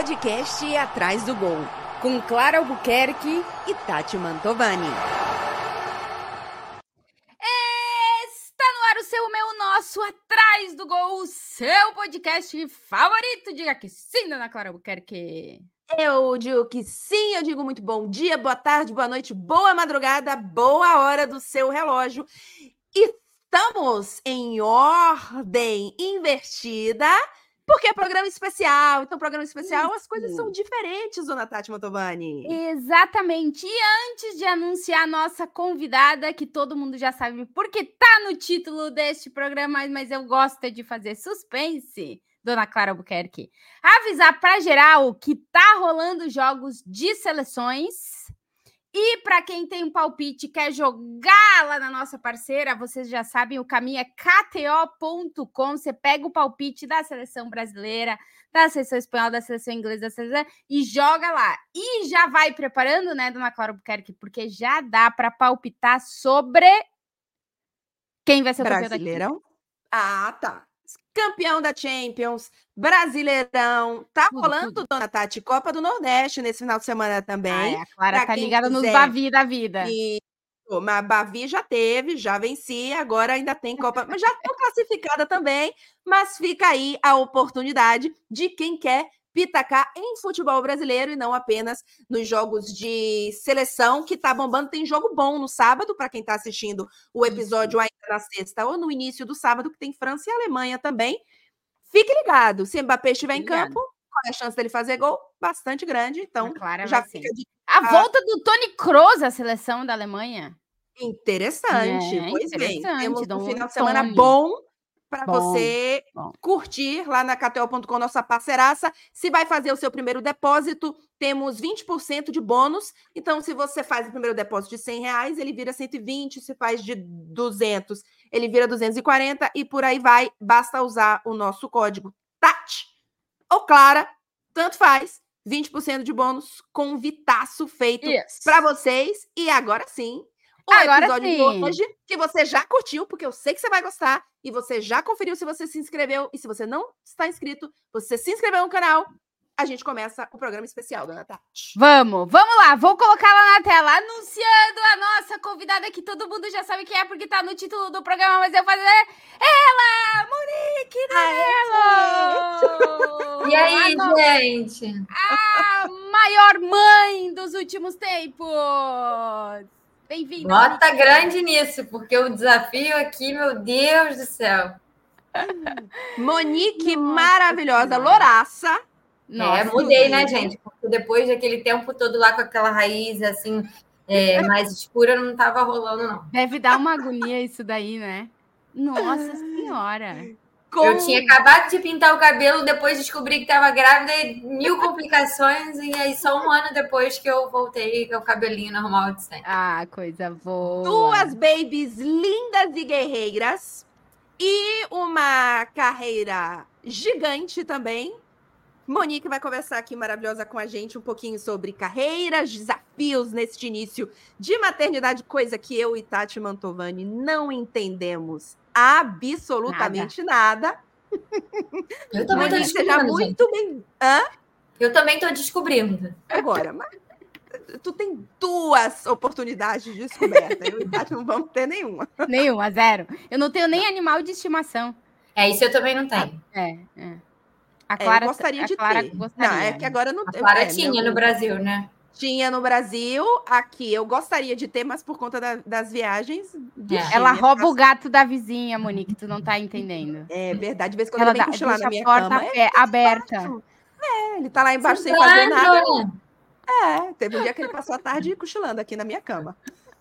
podcast Atrás do Gol, com Clara Albuquerque e Tati Mantovani. Está no ar o seu, meu, nosso Atrás do Gol, o seu podcast favorito. Diga que sim, dona Clara Albuquerque. Eu digo que sim, eu digo muito bom dia, boa tarde, boa noite, boa madrugada, boa hora do seu relógio. Estamos em ordem invertida, porque é programa especial. Então, programa especial, as coisas são diferentes, dona Tati Mantovani. Exatamente. E antes de anunciar a nossa convidada, que todo mundo já sabe porque tá no título deste programa, mas eu gosto de fazer suspense, dona Clara Albuquerque, avisar para geral que tá rolando jogos de seleções. E para quem tem um palpite e quer jogar lá na nossa parceira, vocês já sabem, o caminho é kto.com. Você pega o palpite da seleção brasileira, da seleção espanhola, da seleção inglesa, da seleção, e joga lá. E já vai preparando, né, dona Clara Albuquerque, porque já dá para palpitar sobre quem vai ser o campeão da Brasileirão? Ah, tá. Campeão da Champions, Brasileirão. Tá rolando, dona Tati, Copa do Nordeste nesse final de semana também. A Clara tá ligada nos Bavi da vida. Mas Bavi já teve, já venci, agora ainda tem Copa. Mas já estou classificada também, mas fica aí a oportunidade de quem quer pitacar em futebol brasileiro e não apenas nos jogos de seleção, que tá bombando. Tem jogo bom no sábado, para quem está assistindo o episódio ainda na sexta ou no início do sábado, que tem França e Alemanha também. Fique ligado, se Mbappé estiver em campo, qual é a chance dele fazer gol? Bastante grande, então já fica a volta do Toni Kroos à seleção da Alemanha. Interessante, pois bem, temos um final de semana bom para você curtir lá na kto.com, nossa parceiraça. Se vai fazer o seu primeiro depósito, temos 20% de bônus. Então, se você faz o primeiro depósito de R$100, ele vira 120. Se faz de 200, ele vira 240 e por aí vai. Basta usar o nosso código TAT ou Clara, tanto faz. 20% de bônus com Vitaço feito para vocês. E agora sim, o episódio de hoje, que você já curtiu, porque eu sei que você vai gostar, e você já conferiu se você se inscreveu, e se você não está inscrito, você se inscreveu no canal, a gente começa o programa especial, dona Tati. Vamos lá, vou colocar lá na tela, anunciando a nossa convidada, que todo mundo já sabe quem é, porque tá no título do programa, mas eu vou fazer ela, Monique Danello! E aí, gente? A maior mãe dos últimos tempos! Bem-vinda. Bota Monique. Grande nisso, porque o desafio aqui, meu Deus do céu. Monique maravilhosa, louraça. Mudei, né, gente? Porque depois daquele tempo todo lá com aquela raiz, assim, mais escura, não tava rolando, não. Deve dar uma agonia isso daí, né? Nossa Senhora. Eu tinha acabado de pintar o cabelo, depois descobri que estava grávida, 1000 complicações, e aí só um ano depois que eu voltei com o cabelinho normal de sempre. Ah, coisa boa. 2 babies lindas e guerreiras, e uma carreira gigante também. Monique vai conversar aqui maravilhosa com a gente um pouquinho sobre carreiras, desafios neste início de maternidade, coisa que eu e Tati Mantovani não entendemos absolutamente nada. Eu também tô descobrindo, muito bem. Eu também tô descobrindo. Agora, mas tu tem 2 oportunidades de descoberta. Eu e Tati não vamos ter nenhuma. Nenhuma, 0. Eu não tenho nem animal de estimação. Isso eu também não tenho. A Clara, eu gostaria de ter. Gostaria. Não, é que agora não tem. A Clara tinha no Brasil, né? Tinha no Brasil, aqui eu gostaria de ter, mas por conta das viagens. Ela rouba o gato da vizinha, Monique, tu não tá entendendo. É verdade, de vez em quando ela vem cochilar na minha porta cama. aberta. Ele tá lá embaixo sem fazer nada. Teve um dia que ele passou a tarde cochilando aqui na minha cama.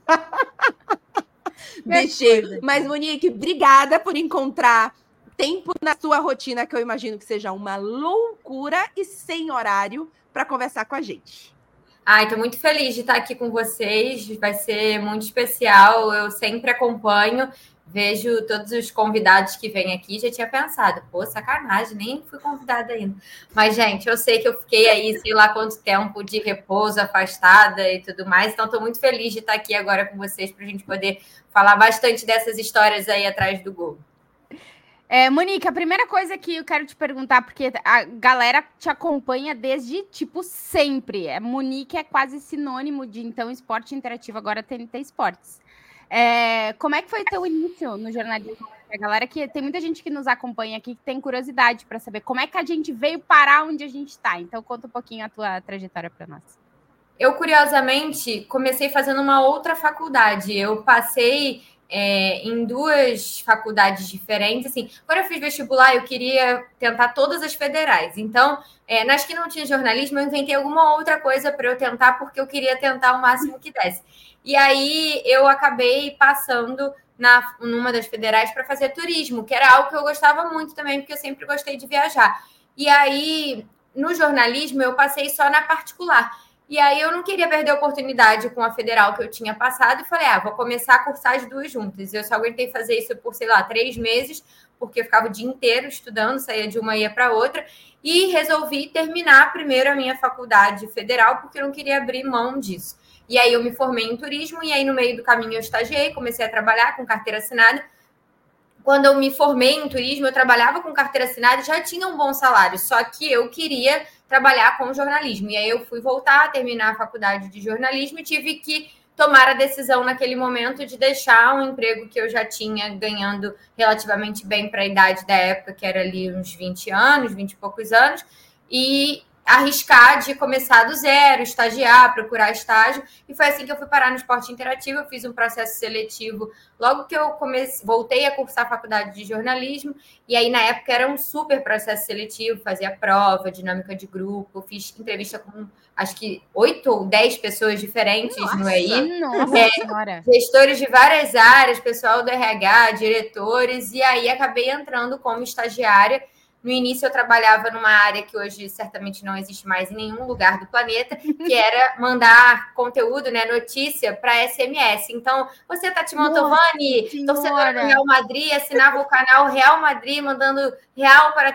Bichinho. Mas, Monique, obrigada por encontrar tempo na sua rotina, que eu imagino que seja uma loucura e sem horário, para conversar com a gente. Estou muito feliz de estar aqui com vocês, vai ser muito especial, eu sempre acompanho, vejo todos os convidados que vêm aqui, já tinha pensado, sacanagem, nem fui convidada ainda. Mas, gente, eu sei que eu fiquei aí, sei lá quanto tempo de repouso, afastada e tudo mais, então estou muito feliz de estar aqui agora com vocês, para a gente poder falar bastante dessas histórias aí atrás do gol. Monique, a primeira coisa que eu quero te perguntar, porque a galera te acompanha desde, tipo, sempre. Monique é quase sinônimo de, então, esporte interativo, agora TNT Esportes. Como é que foi o teu início no jornalismo? A galera que tem muita gente que nos acompanha aqui que tem curiosidade para saber como é que a gente veio parar onde a gente está. Então, conta um pouquinho a tua trajetória para nós. Eu, curiosamente, comecei fazendo uma outra faculdade. Eu passei em 2 faculdades diferentes. Assim, quando eu fiz vestibular, eu queria tentar todas as federais. Então, nas que não tinha jornalismo, eu inventei alguma outra coisa para eu tentar, porque eu queria tentar o máximo que desse. E aí, eu acabei passando numa das federais para fazer turismo, que era algo que eu gostava muito também, porque eu sempre gostei de viajar. E aí, no jornalismo, eu passei só na particular. E aí eu não queria perder a oportunidade com a federal que eu tinha passado e falei, vou começar a cursar as 2 juntas. Eu só aguentei fazer isso por, 3 meses, porque eu ficava o dia inteiro estudando, saía de uma e ia para outra, e resolvi terminar primeiro a minha faculdade federal, porque eu não queria abrir mão disso. E aí eu me formei em turismo, e aí no meio do caminho eu estagiei, comecei a trabalhar com carteira assinada. Quando eu me formei em turismo, eu trabalhava com carteira assinada e já tinha um bom salário, só que eu queria trabalhar com jornalismo. E aí eu fui voltar a terminar a faculdade de jornalismo e tive que tomar a decisão naquele momento de deixar um emprego que eu já tinha ganhando relativamente bem para a idade da época, que era ali uns 20 anos, 20 e poucos anos, e arriscar de começar do zero, estagiar, procurar estágio, e foi assim que eu fui parar no esporte interativo. Eu fiz um processo seletivo logo que eu voltei a cursar a faculdade de jornalismo, e aí na época era um super processo seletivo, fazia prova, dinâmica de grupo, fiz entrevista com acho que 8 ou 10 pessoas diferentes no EI, gestores de várias áreas, pessoal do RH, diretores, e aí acabei entrando como estagiária. No início, eu trabalhava numa área que hoje certamente não existe mais em nenhum lugar do planeta, que era mandar conteúdo, notícia para SMS. Então, você, Tati Mantovani, torcedora do Real Madrid, assinava o canal Real Madrid, mandando real para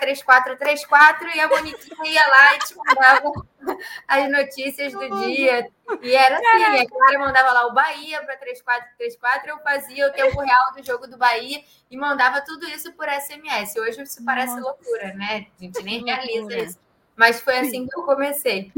3434, e a Moniquinha ia lá e te mandava as notícias do dia. E era assim, a Clara mandava lá o Bahia para 3434, eu fazia o tempo real do jogo do Bahia e mandava tudo isso por SMS. Hoje isso parece loucura, né? A gente nem realiza isso. Mas foi assim que eu comecei.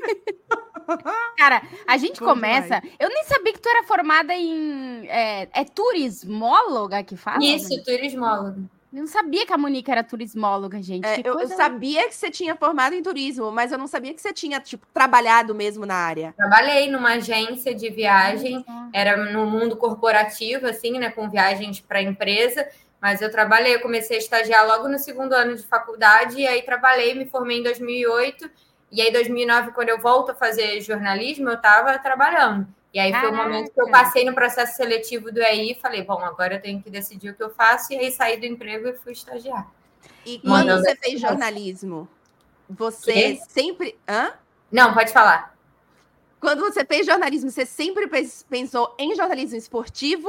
Cara, a gente começa... Demais. Eu nem sabia que tu era formada em... turismóloga que fala? Isso, turismóloga. Eu não sabia que a Monique era turismóloga, gente. Eu sabia que você tinha formado em turismo, mas eu não sabia que você tinha, trabalhado mesmo na área. Trabalhei numa agência de viagem, era no mundo corporativo, assim, com viagens para empresa, mas eu comecei a estagiar logo no 2º ano de faculdade, e aí trabalhei, me formei em 2008, e aí em 2009, quando eu volto a fazer jornalismo, eu estava trabalhando. E aí foi o momento que eu passei no processo seletivo do EI e falei, bom, agora eu tenho que decidir o que eu faço, e aí saí do emprego e fui estagiar. E quando você fez jornalismo, você sempre... Não, pode falar. Quando você fez jornalismo, você sempre pensou em jornalismo esportivo?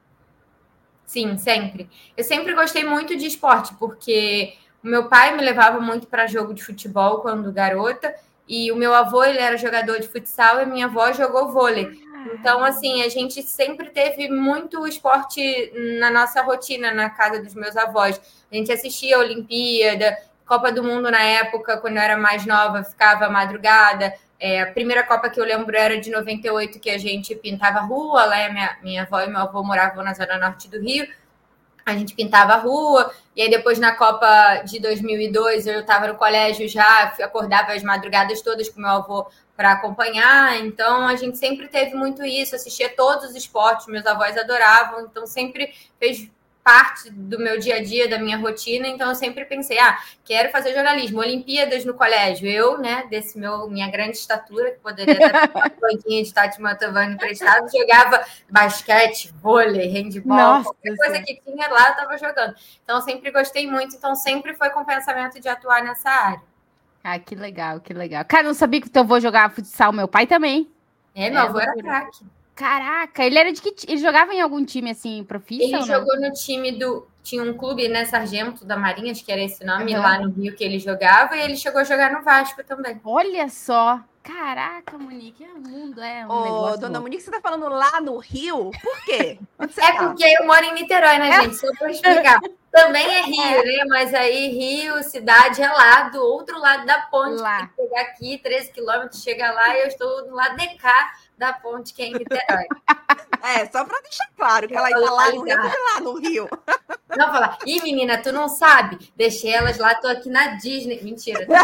Sim, sempre. Eu sempre gostei muito de esporte, porque o meu pai me levava muito para jogo de futebol quando garota, e o meu avô, ele era jogador de futsal, e a minha avó jogou vôlei. Então, assim, a gente sempre teve muito esporte na nossa rotina, na casa dos meus avós. A gente assistia a Olimpíada, Copa do Mundo na época, quando eu era mais nova, ficava madrugada. A primeira Copa que eu lembro era de 98, que a gente pintava a rua. Lá minha avó e meu avô moravam na zona norte do Rio. A gente pintava a rua. E aí depois, na Copa de 2002, eu estava no colégio já, acordava as madrugadas todas com meu avô para acompanhar. Então, a gente sempre teve muito isso, assistia todos os esportes, meus avós adoravam, então sempre fez parte do meu dia a dia, da minha rotina. Então, eu sempre pensei, quero fazer jornalismo, Olimpíadas no colégio. Eu, minha grande estatura, que poderia dar uma plantinha de Tati Mantovani emprestado, jogava basquete, vôlei, handball, qualquer coisa que tinha lá, eu estava jogando. Então, eu sempre gostei muito, então sempre foi com o pensamento de atuar nessa área. Que legal, que legal. Cara, não sabia que teu avô jogava futsal, meu pai também. Meu avô era craque. Caraca, ele era de que ele jogava em algum time assim, profissional? Ele jogou no time tinha um clube, Sargento da Marinha, acho que era esse nome, lá no Rio que ele jogava, e ele chegou a jogar no Vasco também. Olha só. Caraca, Monique, o mundo é um negócio. Dona Monique, você tá falando lá no Rio? Por quê? Porque eu moro em Niterói, né, gente? Só para explicar. Também é Rio, né? Mas aí Rio, cidade, é lá do outro lado da ponte. Lá. Tem que pegar aqui, 13 quilômetros, chega lá e eu estou do lado de cá da ponte, que é em Niterói. Só para deixar claro que ela está lá no Rio, lá no Rio. Não, falar, menina, tu não sabe? Deixei elas lá, tô aqui na Disney. Mentira, não.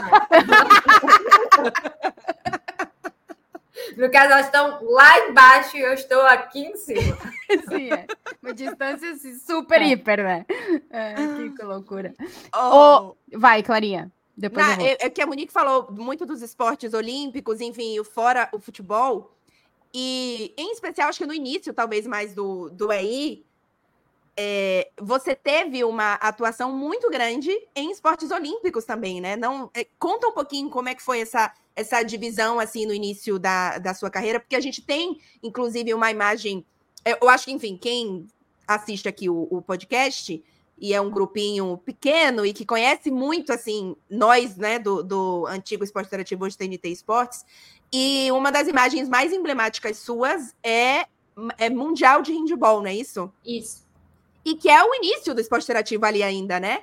No caso, elas estão lá embaixo e eu estou aqui em cima. Sim, uma distância assim, super hiper, né? Que loucura. Vai, Clarinha. Depois é que a Monique falou muito dos esportes olímpicos, enfim, fora o futebol. E, em especial, acho que no início, talvez mais do EI, você teve uma atuação muito grande em esportes olímpicos também, né? Conta um pouquinho como é que foi essa divisão, assim, no início da sua carreira, porque a gente tem, inclusive, uma imagem... Eu acho que, enfim, quem assiste aqui o podcast, e é um grupinho pequeno e que conhece muito, assim, nós, né, do antigo Esporte Interativo, hoje TNT Esportes, e uma das imagens mais emblemáticas suas é Mundial de Handball, não é isso? Isso. E que é o início do Esporte Interativo ali ainda, né?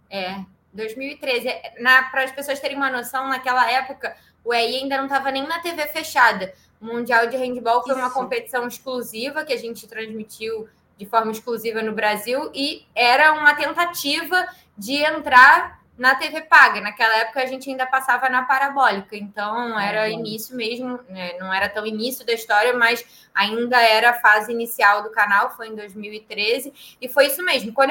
2013. Para as pessoas terem uma noção, naquela época, o EI ainda não estava nem na TV fechada. O Mundial de Handball foi uma competição exclusiva que a gente transmitiu de forma exclusiva no Brasil e era uma tentativa de entrar na TV paga. Naquela época, a gente ainda passava na parabólica. Então, era início mesmo, né? Não era tão início da história, mas ainda era a fase inicial do canal, foi em 2013. E foi isso mesmo. Quando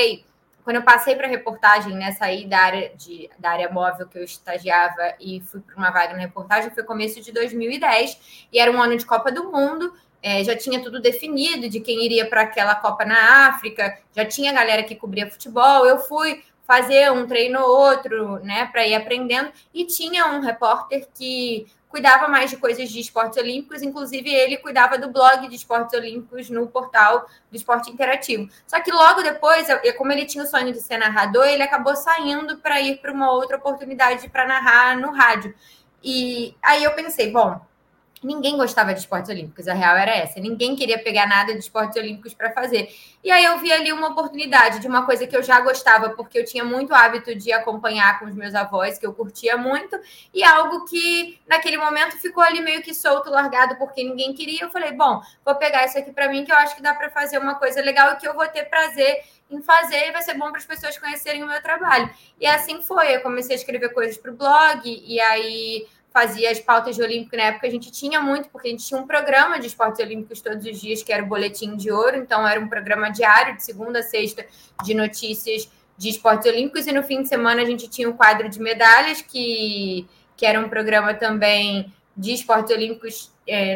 eu passei para reportagem, né, saí da área móvel que eu estagiava e fui para uma vaga na reportagem, foi começo de 2010, e era um ano de Copa do Mundo, já tinha tudo definido de quem iria para aquela Copa na África, já tinha galera que cobria futebol, eu fui fazer um treino ou outro, né, para ir aprendendo, e tinha um repórter que cuidava mais de coisas de esportes olímpicos, inclusive ele cuidava do blog de esportes olímpicos no portal do Esporte Interativo. Só que logo depois, como ele tinha o sonho de ser narrador, ele acabou saindo para ir para uma outra oportunidade para narrar no rádio. E aí eu pensei, bom, ninguém gostava de esportes olímpicos, a real era essa. Ninguém queria pegar nada de esportes olímpicos para fazer. E aí eu vi ali uma oportunidade de uma coisa que eu já gostava, porque eu tinha muito hábito de acompanhar com os meus avós, que eu curtia muito, e algo que naquele momento ficou ali meio que solto, largado, porque ninguém queria. Eu falei, bom, vou pegar isso aqui para mim, que eu acho que dá para fazer uma coisa legal e que eu vou ter prazer em fazer, e vai ser bom para as pessoas conhecerem o meu trabalho. E assim foi, eu comecei a escrever coisas para o blog, e aí fazia as pautas de olímpico. Na época a gente tinha muito, porque a gente tinha um programa de esportes olímpicos todos os dias, que era o Boletim de Ouro, então era um programa diário, de segunda a sexta, de notícias de esportes olímpicos, e no fim de semana a gente tinha um quadro de medalhas, que era um programa também de esportes olímpicos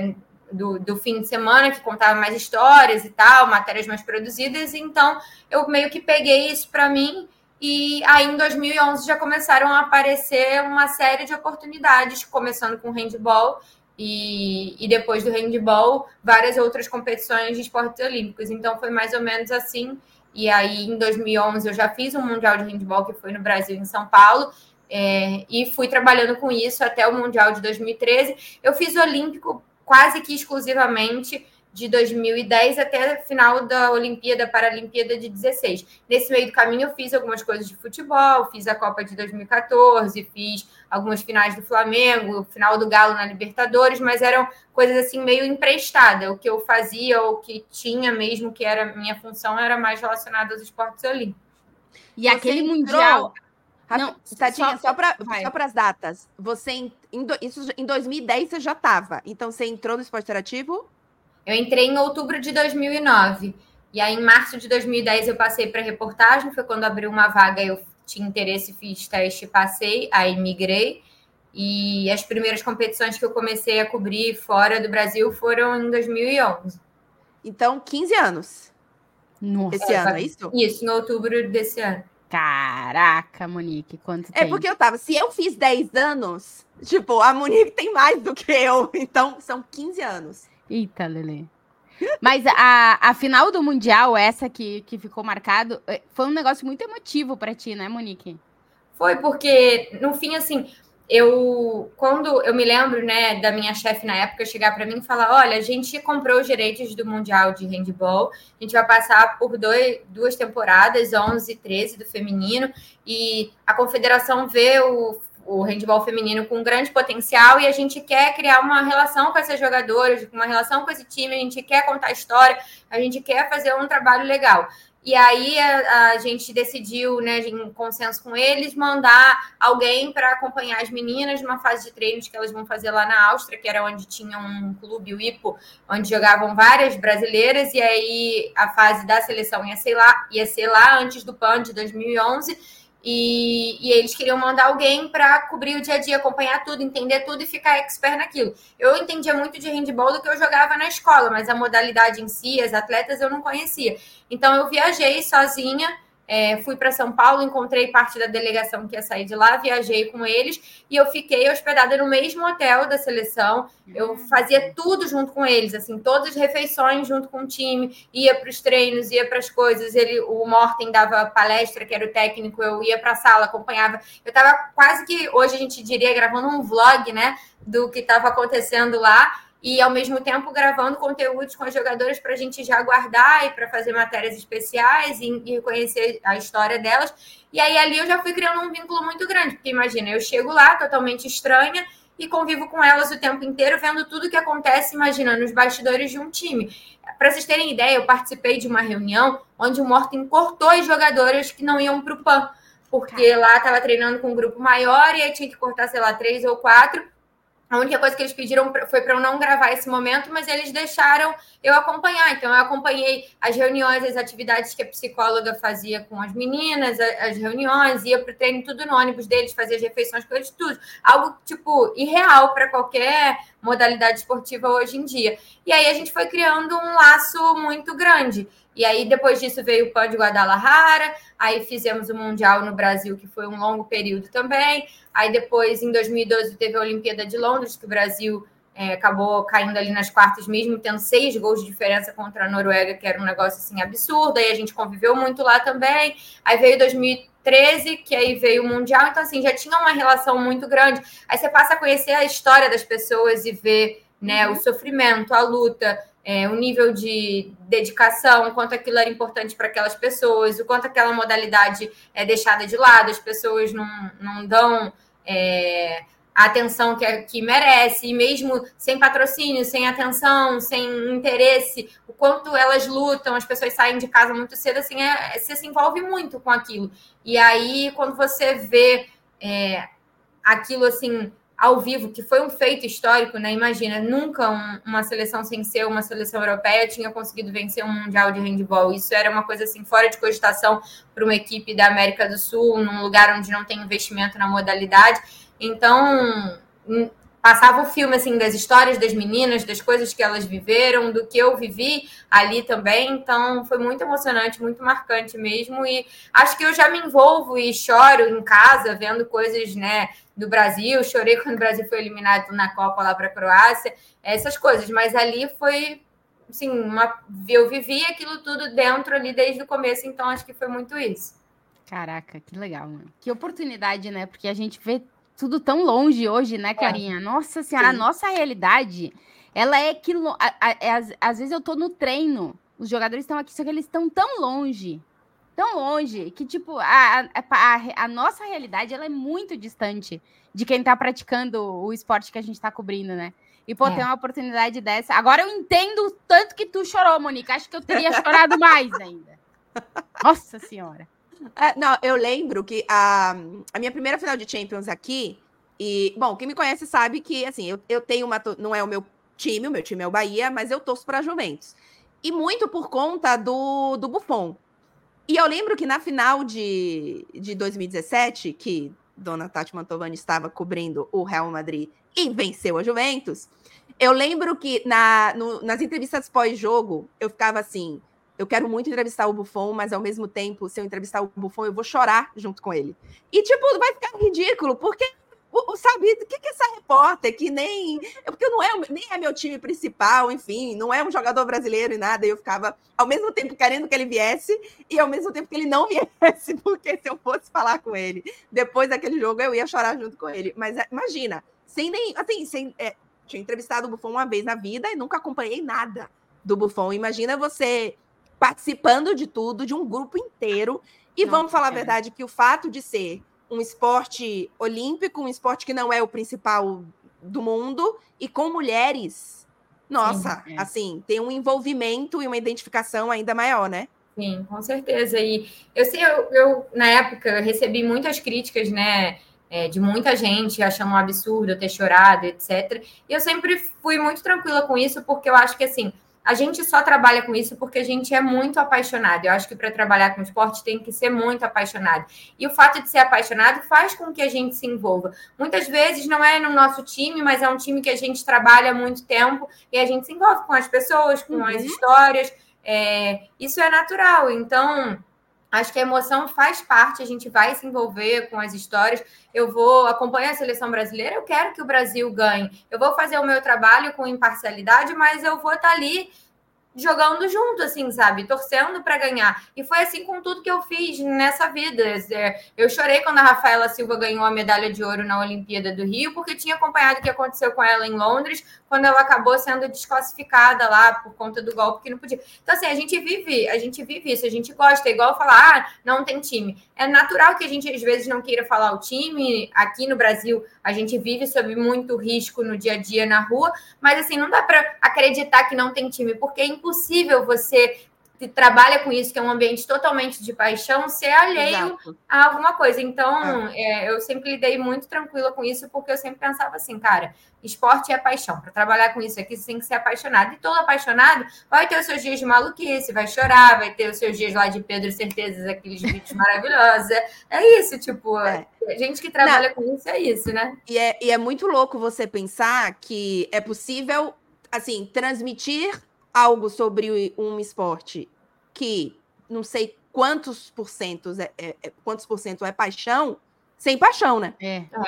do fim de semana, que contava mais histórias e tal, matérias mais produzidas, então eu meio que peguei isso para mim. E aí, em 2011, já começaram a aparecer uma série de oportunidades, começando com handball e depois do handball, várias outras competições de esportes olímpicos. Então, foi mais ou menos assim. E aí, em 2011, eu já fiz um Mundial de Handball, que foi no Brasil, em São Paulo, e fui trabalhando com isso até o Mundial de 2013. Eu fiz o Olímpico quase que exclusivamente de 2010 até o final da Olimpíada, Paralimpíada de 16. Nesse meio do caminho eu fiz algumas coisas de futebol, fiz a Copa de 2014, fiz algumas finais do Flamengo, final do Galo na Libertadores, mas eram coisas assim meio emprestadas. O que eu fazia, ou que tinha mesmo, que era minha função, era mais relacionado aos esportes olímpicos. E você aquele Mundial... Não, Tatinha, só para as datas. Isso em 2010 você já estava, então você entrou no Esporte Interativo? Eu entrei em outubro de 2009. E aí, em março de 2010, eu passei para reportagem. Foi quando abriu uma vaga, eu tinha interesse, fiz teste, passei, aí migrei. E as primeiras competições que eu comecei a cobrir fora do Brasil foram em 2011. Então, 15 anos. Nossa. Esse ano, é isso? Isso, em outubro desse ano. Caraca, Monique, quanto tempo? Porque se eu fiz 10 anos, tipo, a Monique tem mais do que eu. Então, são 15 anos. Eita, Lelê. Mas a final do Mundial, essa que ficou marcado, foi um negócio muito emotivo para ti, né, Monique? Foi, porque, no fim, assim, quando eu me lembro, né, da minha chefe na época chegar para mim e falar, olha, a gente comprou os direitos do Mundial de Handball, a gente vai passar por duas temporadas, 11 e 13 do feminino, e a confederação vê o handball feminino com grande potencial e a gente quer criar uma relação com essas jogadoras, uma relação com esse time, a gente quer contar história, a gente quer fazer um trabalho legal. E aí a gente decidiu, né, em consenso com eles, mandar alguém para acompanhar as meninas numa fase de treinos que elas vão fazer lá na Áustria, que era onde tinha um clube, o IPO, onde jogavam várias brasileiras, e aí a fase da seleção ia ser lá antes do PAN de 2011, e eles queriam mandar alguém para cobrir o dia a dia, acompanhar tudo, entender tudo e ficar expert naquilo. Eu entendia muito de handball do que eu jogava na escola, mas a modalidade em si, as atletas, eu não conhecia. Então, eu viajei sozinha, fui para São Paulo, encontrei parte da delegação que ia sair de lá, viajei com eles e eu fiquei hospedada no mesmo hotel da seleção. Eu fazia tudo junto com eles, assim, todas as refeições junto com o time, ia para os treinos, ia para as coisas. O Morten dava palestra, que era o técnico, eu ia para a sala, acompanhava. Eu estava quase que, hoje a gente diria, gravando um vlog, né, do que estava acontecendo lá. E, ao mesmo tempo, gravando conteúdos com as jogadoras para a gente já guardar e para fazer matérias especiais e conhecer a história delas. E aí, ali, eu já fui criando um vínculo muito grande. Porque, imagina, eu chego lá totalmente estranha e convivo com elas o tempo inteiro, vendo tudo que acontece, imagina, nos bastidores de um time. Para vocês terem ideia, eu participei de uma reunião onde o Morten cortou as jogadoras que não iam para o PAN. Porque lá estava treinando com um grupo maior e aí tinha que cortar, sei lá, 3 ou 4. A única coisa que eles pediram foi para eu não gravar esse momento, mas eles deixaram eu acompanhar. Então, eu acompanhei as reuniões, as atividades que a psicóloga fazia com as meninas, as reuniões, ia para o treino, tudo no ônibus deles, fazia as refeições com eles, tudo. Algo, tipo, irreal para qualquer modalidade esportiva hoje em dia. E aí, a gente foi criando um laço muito grande. E aí, depois disso, veio o PAN de Guadalajara, aí fizemos o Mundial no Brasil, que foi um longo período também. Aí, depois, em 2012, teve a Olimpíada de Londres, que o Brasil acabou caindo ali nas quartas, mesmo tendo 6 gols de diferença contra a Noruega, que era um negócio, assim, absurdo. Aí, a gente conviveu muito lá também. Aí, veio 2013, que aí veio o Mundial. Então, assim, já tinha uma relação muito grande. Aí, você passa a conhecer a história das pessoas e ver, né, o sofrimento, a luta, o nível de dedicação, o quanto aquilo era importante para aquelas pessoas, o quanto aquela modalidade é deixada de lado, as pessoas não dão a atenção que merece, e mesmo sem patrocínio, sem atenção, sem interesse, o quanto elas lutam, as pessoas saem de casa muito cedo, assim, você se envolve muito com aquilo. E aí, quando você vê aquilo, assim, ao vivo, que foi um feito histórico, né? Imagina, nunca uma seleção sem ser uma seleção europeia tinha conseguido vencer um Mundial de Handball. Isso era uma coisa, assim, fora de cogitação para uma equipe da América do Sul, num lugar onde não tem investimento na modalidade. Então, passava o filme, assim, das histórias das meninas, das coisas que elas viveram, do que eu vivi ali também. Então, foi muito emocionante, muito marcante mesmo. E acho que eu já me envolvo e choro em casa, vendo coisas, né, do Brasil. Chorei quando o Brasil foi eliminado na Copa lá para a Croácia, essas coisas. Mas ali foi, assim, eu vivi aquilo tudo dentro ali desde o começo. Então, acho que foi muito isso. Caraca, que legal, mano. Que oportunidade, né? Porque a gente vê tudo tão longe hoje, né, Clarinha? Nossa Senhora, sim. A nossa realidade, ela é que... às vezes eu tô no treino, os jogadores estão aqui, só que eles estão tão longe, que, tipo, a nossa realidade, ela é muito distante de quem tá praticando o esporte que a gente tá cobrindo, né? E, pô, ter uma oportunidade dessa... Agora eu entendo o tanto que tu chorou, Monique. Acho que eu teria chorado mais ainda. Nossa Senhora. Não, eu lembro que a minha primeira final de Champions aqui, e, bom, quem me conhece sabe que, assim, eu tenho não é o meu time é o Bahia, mas eu torço para a Juventus. E muito por conta do Buffon. E eu lembro que na final de 2017, que Dona Tati Mantovani estava cobrindo o Real Madrid e venceu a Juventus, eu lembro que nas entrevistas pós-jogo, eu ficava assim... Eu quero muito entrevistar o Buffon, mas ao mesmo tempo, se eu entrevistar o Buffon, eu vou chorar junto com ele. E, tipo, vai ficar ridículo, porque sabe, o que essa repórter que nem... Porque nem é meu time principal, enfim, não é um jogador brasileiro e nada. E eu ficava, ao mesmo tempo, querendo que ele viesse e ao mesmo tempo que ele não viesse, porque se eu fosse falar com ele depois daquele jogo, eu ia chorar junto com ele. Mas imagina, sem nem... Assim, tinha entrevistado o Buffon uma vez na vida e nunca acompanhei nada do Buffon. Imagina você participando de tudo, de um grupo inteiro. E vamos falar a verdade, que o fato de ser um esporte olímpico, um esporte que não é o principal do mundo, e com mulheres, nossa, sim, assim, tem um envolvimento e uma identificação ainda maior, né? Sim, com certeza. E eu na época, recebi muitas críticas, né, de muita gente achando um absurdo eu ter chorado, etc. E eu sempre fui muito tranquila com isso, porque eu acho que, assim, a gente só trabalha com isso porque a gente é muito apaixonado. Eu acho que para trabalhar com esporte tem que ser muito apaixonado. E o fato de ser apaixonado faz com que a gente se envolva. Muitas vezes não é no nosso time, mas é um time que a gente trabalha há muito tempo e a gente se envolve com as pessoas, com as histórias. Isso é natural. Então, acho que a emoção faz parte, a gente vai se envolver com as histórias. Eu vou acompanhar a seleção brasileira, eu quero que o Brasil ganhe. Eu vou fazer o meu trabalho com imparcialidade, mas eu vou estar ali jogando junto, assim, sabe? Torcendo para ganhar. E foi assim com tudo que eu fiz nessa vida. Eu chorei quando a Rafaela Silva ganhou a medalha de ouro na Olimpíada do Rio, porque tinha acompanhado o que aconteceu com ela em Londres, quando ela acabou sendo desclassificada lá por conta do golpe que não podia. Então, assim, a gente vive isso, a gente gosta. É igual falar, não tem time. É natural que a gente, às vezes, não queira falar o time. Aqui no Brasil, a gente vive sob muito risco no dia a dia na rua, mas, assim, não dá para acreditar que não tem time, porque é impossível você que trabalha com isso, que é um ambiente totalmente de paixão, ser alheio Exato. A alguma coisa. Então, eu sempre lidei muito tranquila com isso, porque eu sempre pensava assim, cara, esporte é paixão. Para trabalhar com isso aqui, você tem que ser apaixonado. E todo apaixonado vai ter os seus dias de maluquice, vai chorar, vai ter os seus dias lá de Pedro Certezas, aqueles vídeos maravilhosos. É isso, tipo, gente que trabalha com isso é isso, né? E é muito louco você pensar que é possível, assim, transmitir algo sobre um esporte que não sei quantos por cento é paixão, sem paixão, né?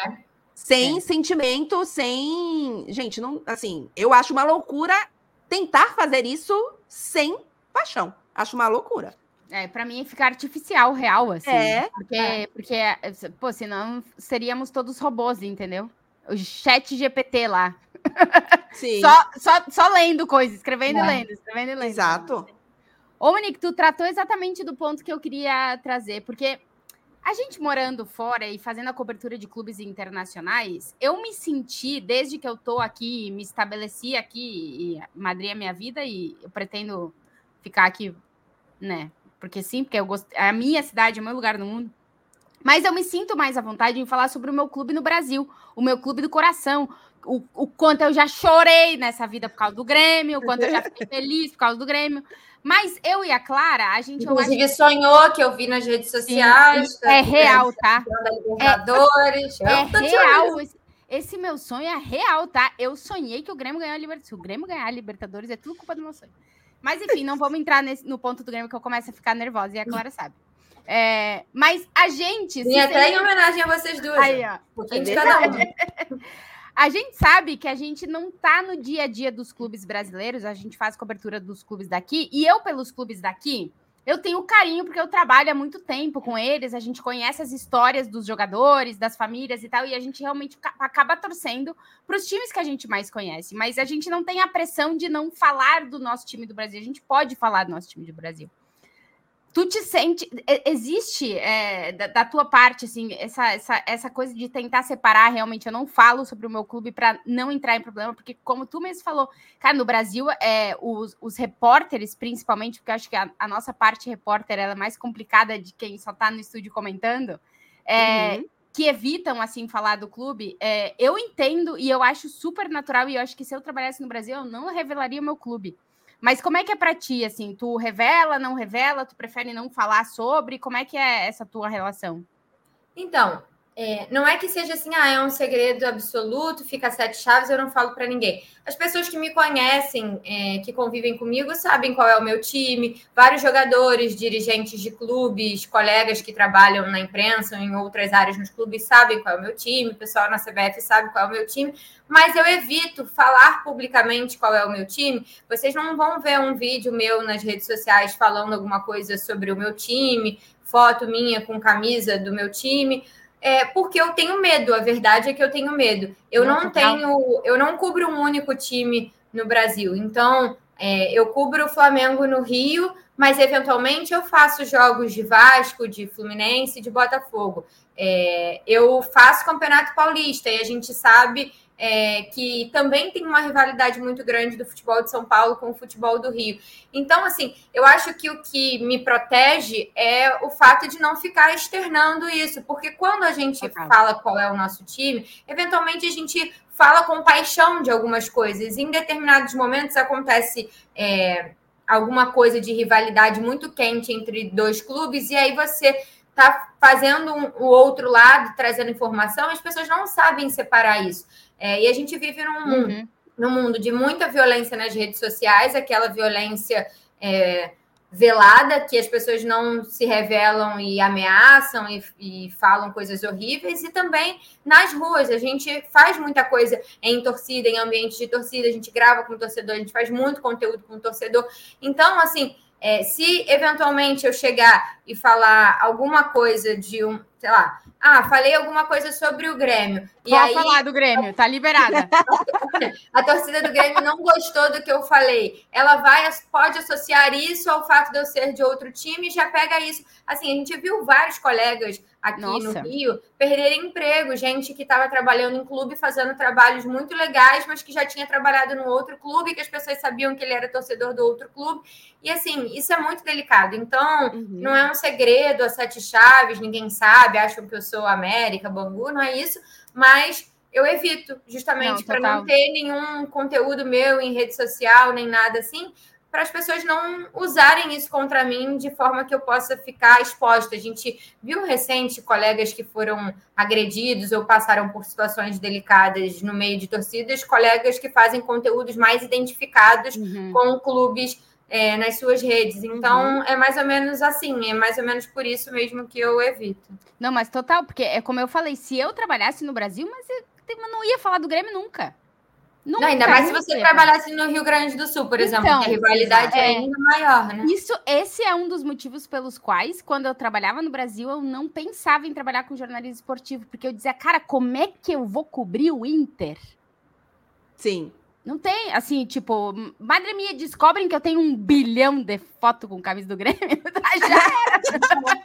Sem sentimento, sem... Gente, não, assim, eu acho uma loucura tentar fazer isso sem paixão. Acho uma loucura. Pra mim fica artificial, real, assim. Porque, pô, senão seríamos todos robôs, entendeu? O chat GPT lá. Sim. Só lendo coisas, escrevendo e lendo, escrevendo e lendo. Exato. Ô, Monique, tu tratou exatamente do ponto que eu queria trazer, porque a gente morando fora e fazendo a cobertura de clubes internacionais, eu me senti, desde que eu tô aqui, me estabeleci aqui, e Madrid é minha vida, e eu pretendo ficar aqui, né? Porque sim, porque eu gosto, a minha cidade é o meu lugar no mundo. Mas eu me sinto mais à vontade em falar sobre o meu clube no Brasil, o meu clube do coração, o quanto eu já chorei nessa vida por causa do Grêmio, o quanto eu já fiquei feliz por causa do Grêmio. Mas eu e a Clara, a gente... Inclusive sonhou, que eu vi nas redes sociais. Sim, é real, tá? Libertadores. É real. Esse meu sonho é real, tá? Eu sonhei que o Grêmio ganhou a Libertadores. Se o Grêmio ganhar a Libertadores, é tudo culpa do meu sonho. Mas, enfim, não vamos entrar no ponto do Grêmio que eu começo a ficar nervosa, e a Clara sabe. Mas a gente... E até em homenagem a vocês duas. Aí, ó. Um pouquinho de cada um. A gente sabe que a gente não tá no dia a dia dos clubes brasileiros, a gente faz cobertura dos clubes daqui, e eu, pelos clubes daqui, eu tenho carinho porque eu trabalho há muito tempo com eles, a gente conhece as histórias dos jogadores, das famílias e tal, e a gente realmente acaba torcendo para os times que a gente mais conhece, mas a gente não tem a pressão de não falar do nosso time do Brasil, a gente pode falar do nosso time do Brasil. Tu te sente... Existe da tua parte, assim, essa coisa de tentar separar, realmente, eu não falo sobre o meu clube para não entrar em problema, porque como tu mesmo falou, cara, no Brasil, os repórteres, principalmente, porque eu acho que a nossa parte repórter ela é mais complicada de quem só tá no estúdio comentando, que evitam, assim, falar do clube, eu entendo e eu acho super natural, e eu acho que se eu trabalhasse no Brasil, eu não revelaria o meu clube. Mas como é que é pra ti, assim? Tu revela, não revela? Tu prefere não falar sobre? Como é que é essa tua relação? Então, não é que seja assim, é um segredo absoluto, fica 7 chaves, eu não falo para ninguém. As pessoas que me conhecem, que convivem comigo, sabem qual é o meu time. Vários jogadores, dirigentes de clubes, colegas que trabalham na imprensa ou em outras áreas nos clubes sabem qual é o meu time. O pessoal na CBF sabe qual é o meu time. Mas eu evito falar publicamente qual é o meu time. Vocês não vão ver um vídeo meu nas redes sociais falando alguma coisa sobre o meu time, foto minha com camisa do meu time, porque eu tenho medo. A verdade é que eu tenho medo. Eu não cubro um único time no Brasil. Então, eu cubro o Flamengo no Rio, mas eventualmente eu faço jogos de Vasco, de Fluminense, de Botafogo. Eu faço Campeonato Paulista e a gente sabe que também tem uma rivalidade muito grande do futebol de São Paulo com o futebol do Rio. Então, assim, eu acho que o que me protege é o fato de não ficar externando isso, porque quando a gente fala qual é o nosso time, eventualmente a gente fala com paixão de algumas coisas. Em determinados momentos acontece alguma coisa de rivalidade muito quente entre dois clubes, e aí você está fazendo o outro lado, trazendo informação, e as pessoas não sabem separar isso. E a gente vive num mundo de muita violência nas redes sociais, aquela violência velada, que as pessoas não se revelam e ameaçam e falam coisas horríveis, e também nas ruas. A gente faz muita coisa em torcida, em ambiente de torcida, a gente grava com o torcedor, a gente faz muito conteúdo com o torcedor. Então, assim, se eventualmente eu chegar e falar alguma coisa de sei lá, falei alguma coisa sobre o Grêmio. Pode falar do Grêmio, tá liberada. A torcida do Grêmio não gostou do que eu falei. Ela pode associar isso ao fato de eu ser de outro time e já pega isso. Assim, a gente viu vários colegas aqui no Rio perderem emprego, gente que estava trabalhando em clube, fazendo trabalhos muito legais, mas que já tinha trabalhado no outro clube, que as pessoas sabiam que ele era torcedor do outro clube. E, assim, isso é muito delicado. Então, não é um segredo, a 7 chaves, ninguém sabe, acham que eu sou América, Bangu, não é isso, mas eu evito, justamente para não ter nenhum conteúdo meu em rede social, nem nada assim, para as pessoas não usarem isso contra mim de forma que eu possa ficar exposta. A gente viu recente colegas que foram agredidos ou passaram por situações delicadas no meio de torcidas, colegas que fazem conteúdos mais identificados com clubes nas suas redes. Então, é mais ou menos assim, é mais ou menos por isso mesmo que eu evito. Não, mas total, porque é como eu falei, se eu trabalhasse no Brasil, mas eu não ia falar do Grêmio nunca. Não, ainda mais se você trabalhasse no Rio Grande do Sul, por exemplo, que a rivalidade é ainda maior, né? Esse é um dos motivos pelos quais, quando eu trabalhava no Brasil, eu não pensava em trabalhar com jornalismo esportivo, porque eu dizia, cara, como é que eu vou cobrir o Inter? Sim. Não tem, assim, tipo, madre minha, descobrem que eu tenho 1 bilhão de foto com camisa do Grêmio, já era.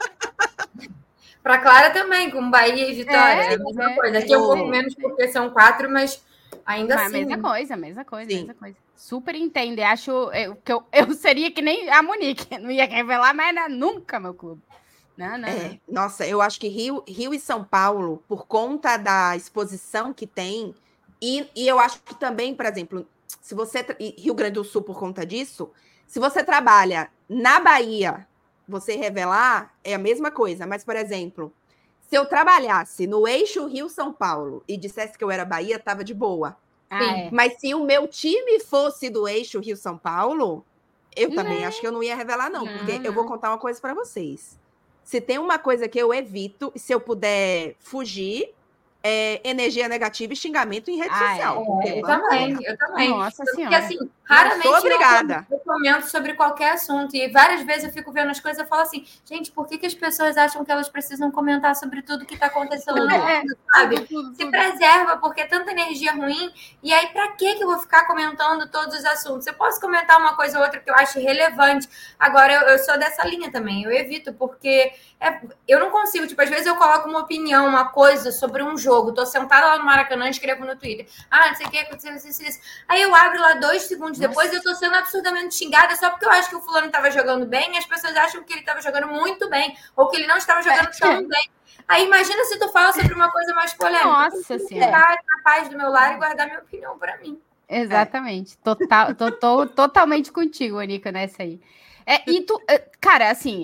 Pra Clara também, com Bahia e Vitória, é a mesma coisa. Aqui um pouco menos porque são 4, mas ainda assim. Mesma coisa. Super entende. Acho que eu seria que nem a Monique, não ia revelar mais nunca meu clube. Não. Nossa, eu acho que Rio e São Paulo, por conta da exposição que tem, e eu acho que também, por exemplo, se você Rio Grande do Sul por conta disso, se você trabalha na Bahia, você revelar é a mesma coisa. Mas, por exemplo, se eu trabalhasse no eixo Rio-São Paulo e dissesse que eu era Bahia, tava de boa. Mas se o meu time fosse do eixo Rio-São Paulo, eu também acho que eu não ia revelar, não. Porque eu vou contar uma coisa para vocês. Se tem uma coisa que eu evito, se eu puder fugir, energia negativa e xingamento em rede social. Eu também. Nossa porque, senhora. assim, raramente obrigada. eu comento sobre qualquer assunto. E várias vezes eu fico vendo as coisas e falo assim, gente, por que as pessoas acham que elas precisam comentar sobre tudo que está acontecendo no mundo, sabe? Se preserva, porque é tanta energia ruim. E aí, para que eu vou ficar comentando todos os assuntos? Eu posso comentar uma coisa ou outra que eu acho relevante. Agora, eu sou dessa linha também. Eu evito, porque eu não consigo. Tipo, às vezes eu coloco uma opinião, uma coisa sobre um jogo. Tô sentada lá no Maracanã e escrevo no Twitter. Não sei o que, aconteceu isso. Aí eu abro lá 2 segundos depois e eu tô sendo absurdamente xingada só porque eu acho que o fulano tava jogando bem e as pessoas acham que ele tava jogando muito bem ou que ele não estava jogando tão bem. Aí imagina se tu fala sobre uma coisa mais polêmica. Nossa senhora. Ficar na paz do meu lar e guardar minha opinião pra mim. Exatamente. Tô totalmente contigo, Anica, nessa aí. E tu, cara, assim,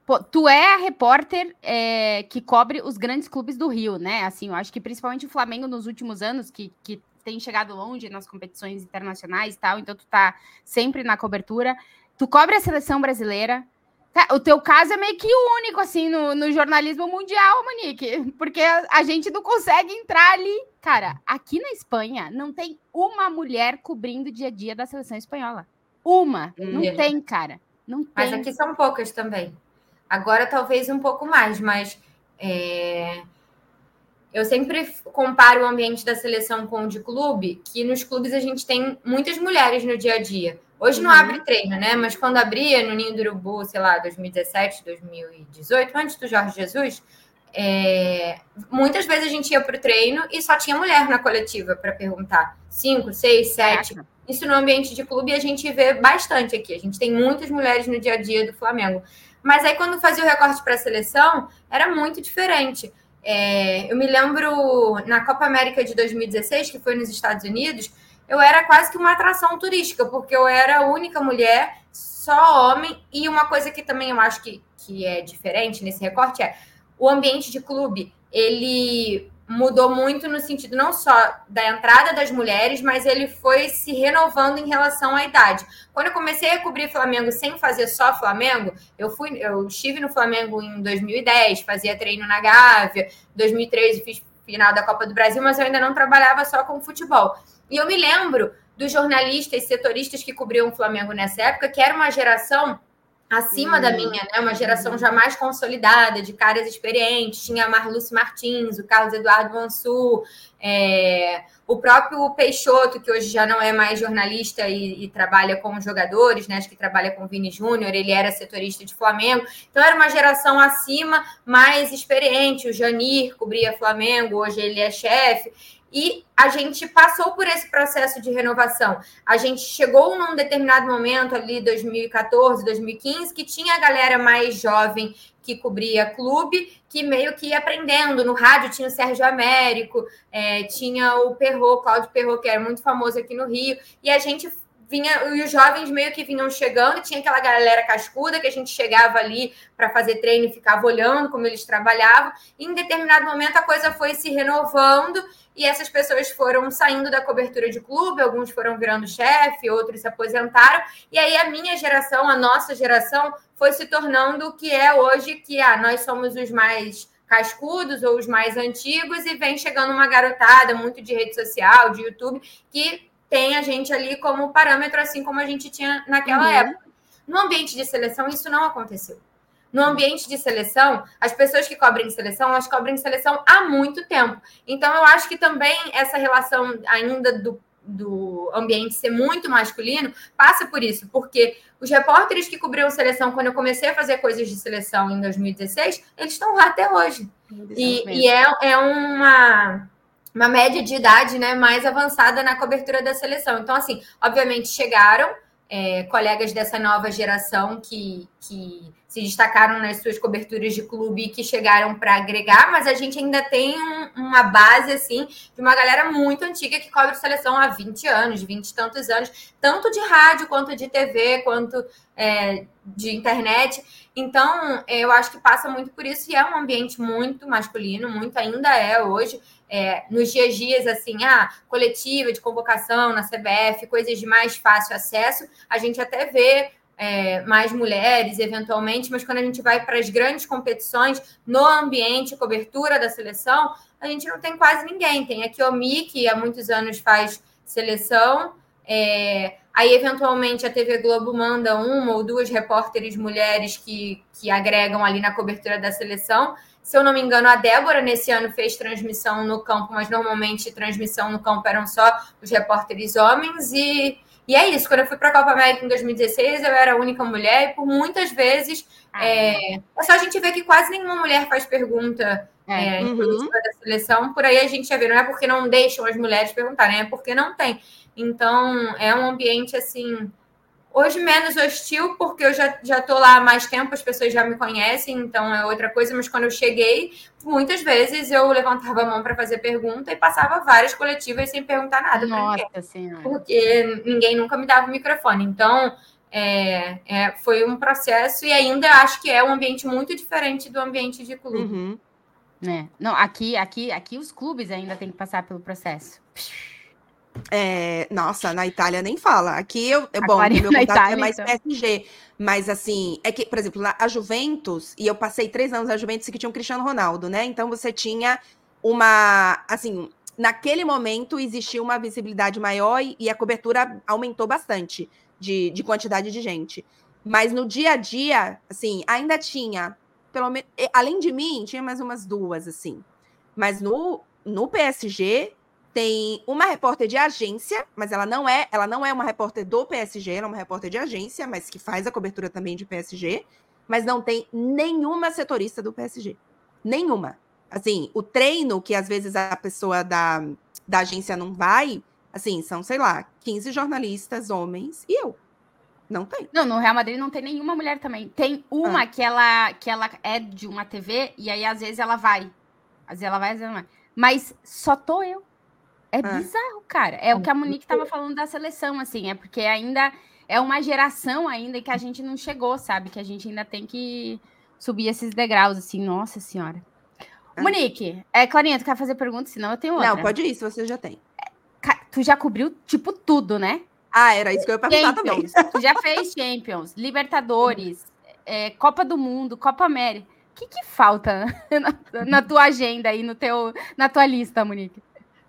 Pô, tu é a repórter que cobre os grandes clubes do Rio, né? Assim, eu acho que principalmente o Flamengo nos últimos anos, que tem chegado longe nas competições internacionais e tal, então tu tá sempre na cobertura. Tu cobre a seleção brasileira. O teu caso é meio que único, assim, no jornalismo mundial, Monique, porque a gente não consegue entrar ali. Cara, aqui na Espanha não tem uma mulher cobrindo o dia a dia da seleção espanhola. Não tem, cara. Não tem. Mas aqui são poucas também. Agora talvez um pouco mais, mas eu sempre comparo o ambiente da seleção com o de clube, que nos clubes a gente tem muitas mulheres no dia a dia. Hoje não abre treino, né? Mas quando abria no Ninho do Urubu, sei lá, 2017, 2018, antes do Jorge Jesus, muitas vezes a gente ia para o treino e só tinha mulher na coletiva para perguntar. 5, 6, 7. Isso no ambiente de clube a gente vê bastante aqui. A gente tem muitas mulheres no dia a dia do Flamengo. Mas aí quando fazia o recorte para a seleção, era muito diferente. Eu me lembro na Copa América de 2016, que foi nos Estados Unidos, eu era quase que uma atração turística, porque eu era a única mulher, só homem, e uma coisa que também eu acho que é diferente nesse recorte o ambiente de clube, ele mudou muito no sentido não só da entrada das mulheres, mas ele foi se renovando em relação à idade. Quando eu comecei a cobrir Flamengo sem fazer só Flamengo, eu estive no Flamengo em 2010, fazia treino na Gávea, 2013 fiz final da Copa do Brasil, mas eu ainda não trabalhava só com futebol. E eu me lembro dos jornalistas, setoristas que cobriam o Flamengo nessa época, que era uma geração acima da minha, né? Uma geração já mais consolidada, de caras experientes. Tinha a Marluce Martins, o Carlos Eduardo Mansur, o próprio Peixoto, que hoje já não é mais jornalista e trabalha com jogadores, né? Acho que trabalha com o Vini Júnior, ele era setorista de Flamengo. Então, era uma geração acima, mais experiente. O Janir cobria Flamengo, hoje ele é chefe. E a gente passou por esse processo de renovação. A gente chegou num determinado momento ali, 2014, 2015, que tinha a galera mais jovem que cobria clube, que meio que ia aprendendo. No rádio tinha o Sérgio Américo, tinha o Perrot, Cláudio Perrot, que era muito famoso aqui no Rio, e a gente vinha, e os jovens meio que vinham chegando, tinha aquela galera cascuda que a gente chegava ali para fazer treino e ficava olhando como eles trabalhavam, e em determinado momento a coisa foi se renovando, e essas pessoas foram saindo da cobertura de clube, alguns foram virando chefe, outros se aposentaram, e aí a minha geração, a nossa geração, foi se tornando o que é hoje, que nós somos os mais cascudos ou os mais antigos, e vem chegando uma garotada muito de rede social, de YouTube, que tem a gente ali como parâmetro, assim como a gente tinha naquela época. No ambiente de seleção, isso não aconteceu. No ambiente de seleção, as pessoas que cobrem seleção, elas cobrem seleção há muito tempo. Então, eu acho que também essa relação ainda do ambiente ser muito masculino passa por isso, porque os repórteres que cobriam seleção quando eu comecei a fazer coisas de seleção em 2016, eles estão lá até hoje. E é uma média de idade, né, mais avançada na cobertura da seleção. Então, assim, obviamente chegaram colegas dessa nova geração que se destacaram nas suas coberturas de clube e que chegaram para agregar, mas a gente ainda tem uma base, assim, de uma galera muito antiga que cobre seleção há 20 anos, 20 e tantos anos, tanto de rádio, quanto de TV, quanto de internet. Então, eu acho que passa muito por isso, e é um ambiente muito masculino, muito ainda é hoje, nos dias a dias, assim, coletiva de convocação na CBF, coisas de mais fácil acesso, a gente até vê mais mulheres, eventualmente, mas quando a gente vai para as grandes competições, no ambiente, cobertura da seleção, a gente não tem quase ninguém. Tem a Kiomi, que há muitos anos faz seleção, aí, eventualmente, a TV Globo manda uma ou duas repórteres mulheres que agregam ali na cobertura da seleção. Se eu não me engano, a Débora, nesse ano, fez transmissão no campo, mas normalmente transmissão no campo eram só os repórteres homens. E é isso. Quando eu fui para a Copa América em 2016, eu era a única mulher, e por muitas vezes é só a gente ver que quase nenhuma mulher faz pergunta da seleção. Por aí a gente já vê, não é porque não deixam as mulheres perguntarem, é porque não tem. Então, é um ambiente, assim, hoje menos hostil, porque eu já estou lá há mais tempo, as pessoas já me conhecem, então é outra coisa, mas quando eu cheguei, muitas vezes eu levantava a mão para fazer pergunta e passava várias coletivas sem perguntar nada para ninguém. Senhora. Porque ninguém nunca me dava o microfone. Então, foi um processo e ainda acho que é um ambiente muito diferente do ambiente de clube. Uhum. Não, aqui os clubes ainda têm que passar pelo processo. Nossa, na Itália nem fala. Aqui bom, o meu contato Itália, é mais então. PSG. Mas assim, é que, por exemplo, a Juventus, e eu passei 3 anos na Juventus que tinha um Cristiano Ronaldo, né? Então você tinha assim, naquele momento existia uma visibilidade maior e a cobertura aumentou bastante de quantidade de gente. Mas no dia a dia, assim, ainda tinha, pelo menos, além de mim, tinha mais umas 2, assim. Mas no PSG tem uma repórter de agência, mas ela não é uma repórter do PSG, ela é uma repórter de agência, mas que faz a cobertura também de PSG, mas não tem nenhuma setorista do PSG. Nenhuma. Assim, o treino, que às vezes a pessoa da agência não vai, assim, são, sei lá, 15 jornalistas, homens, e eu. Não tem. Não, no Real Madrid não tem nenhuma mulher também. Tem uma que ela é de uma TV, e aí às vezes ela vai. Às vezes ela vai, às vezes ela não vai. Mas só tô eu. É bizarro, cara. É o que a Monique estava falando da seleção, assim. É porque ainda é uma geração ainda que a gente não chegou, sabe? Que a gente ainda tem que subir esses degraus, assim. Nossa Senhora. Monique, Clarinha, tu quer fazer pergunta? Senão eu tenho outra. Não, pode ir, se você já tem. Tu já cobriu, tipo, tudo, né? Era isso que eu ia perguntar também. Tu já fez Champions, Libertadores, Copa do Mundo, Copa América. O que falta na tua agenda aí, na tua lista, Monique?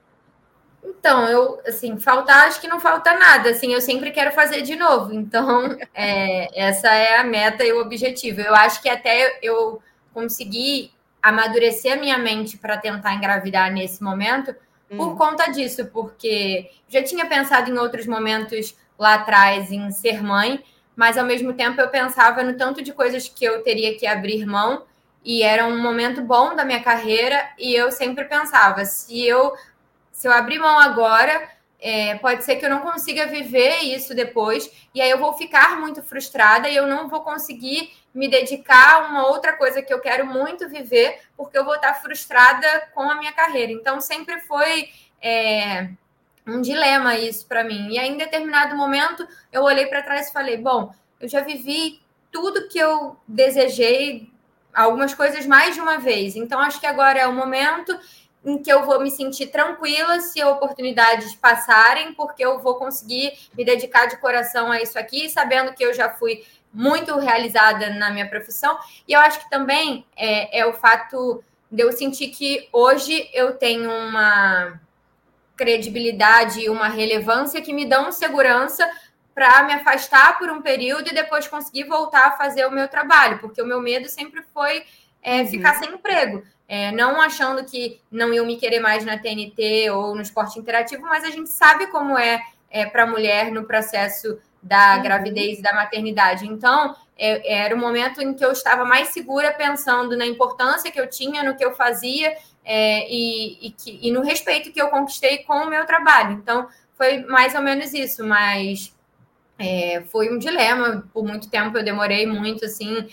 Então, acho que não falta nada, assim, eu sempre quero fazer de novo, então, essa é a meta e o objetivo. Eu acho que até eu conseguir amadurecer a minha mente para tentar engravidar nesse momento, por conta disso, porque já tinha pensado em outros momentos lá atrás em ser mãe, mas ao mesmo tempo eu pensava no tanto de coisas que eu teria que abrir mão, e era um momento bom da minha carreira, e eu sempre pensava, se eu abrir mão agora, pode ser que eu não consiga viver isso depois, e aí eu vou ficar muito frustrada e eu não vou conseguir me dedicar a uma outra coisa que eu quero muito viver, porque eu vou estar frustrada com a minha carreira. Então, sempre foi um dilema isso para mim. E aí, em determinado momento, eu olhei para trás e falei, bom, eu já vivi tudo que eu desejei, algumas coisas mais de uma vez. Então, acho que agora é o momento em que eu vou me sentir tranquila se oportunidades passarem, porque eu vou conseguir me dedicar de coração a isso aqui, sabendo que eu já fui muito realizada na minha profissão. E eu acho que também é o fato de eu sentir que hoje eu tenho uma credibilidade e uma relevância que me dão segurança para me afastar por um período e depois conseguir voltar a fazer o meu trabalho, porque o meu medo sempre foi ficar sem emprego. Não achando que não iam me querer mais na TNT ou no esporte interativo, mas a gente sabe como é para a mulher no processo da gravidez e da maternidade. Então, era o momento em que eu estava mais segura, pensando na importância que eu tinha, no que eu fazia e no respeito que eu conquistei com o meu trabalho. Então, foi mais ou menos isso, mas foi um dilema. Por muito tempo eu demorei muito, assim...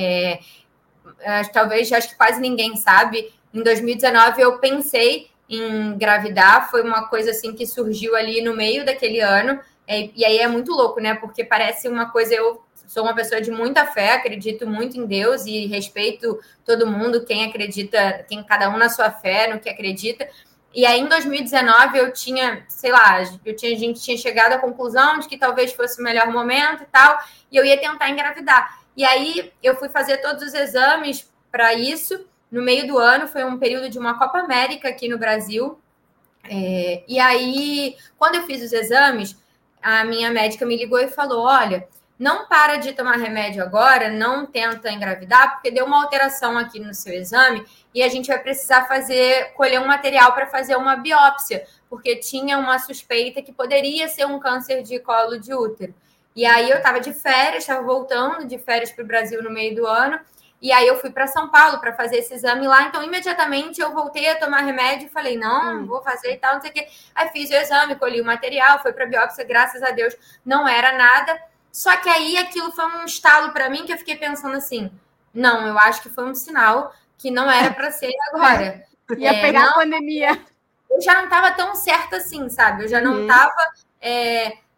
acho que quase ninguém sabe. Em 2019 eu pensei em engravidar, foi uma coisa assim que surgiu ali no meio daquele ano, e aí é muito louco, né? Porque parece uma coisa, eu sou uma pessoa de muita fé, acredito muito em Deus e respeito todo mundo, quem acredita, cada um na sua fé, no que acredita. E aí em 2019 eu tinha, sei lá, a gente tinha chegado à conclusão de que talvez fosse o melhor momento e tal, e eu ia tentar engravidar. E aí eu fui fazer todos os exames para isso. No meio do ano, foi um período de uma Copa América aqui no Brasil. E aí, quando eu fiz os exames, a minha médica me ligou e falou, olha, não para de tomar remédio agora, não tenta engravidar, porque deu uma alteração aqui no seu exame e a gente vai precisar colher um material para fazer uma biópsia, porque tinha uma suspeita que poderia ser um câncer de colo de útero. E aí eu estava de férias, estava voltando de férias para o Brasil no meio do ano, e aí eu fui para São Paulo para fazer esse exame lá, então imediatamente eu voltei a tomar remédio e falei, não vou fazer e tal, não sei o quê. Aí fiz o exame, colhi o material, foi para a biópsia, graças a Deus não era nada, só que aí aquilo foi um estalo para mim que eu fiquei pensando assim, não, eu acho que foi um sinal que não era para ser agora. Ia pegar a pandemia. Eu já não estava tão certa assim, sabe? Eu já não estava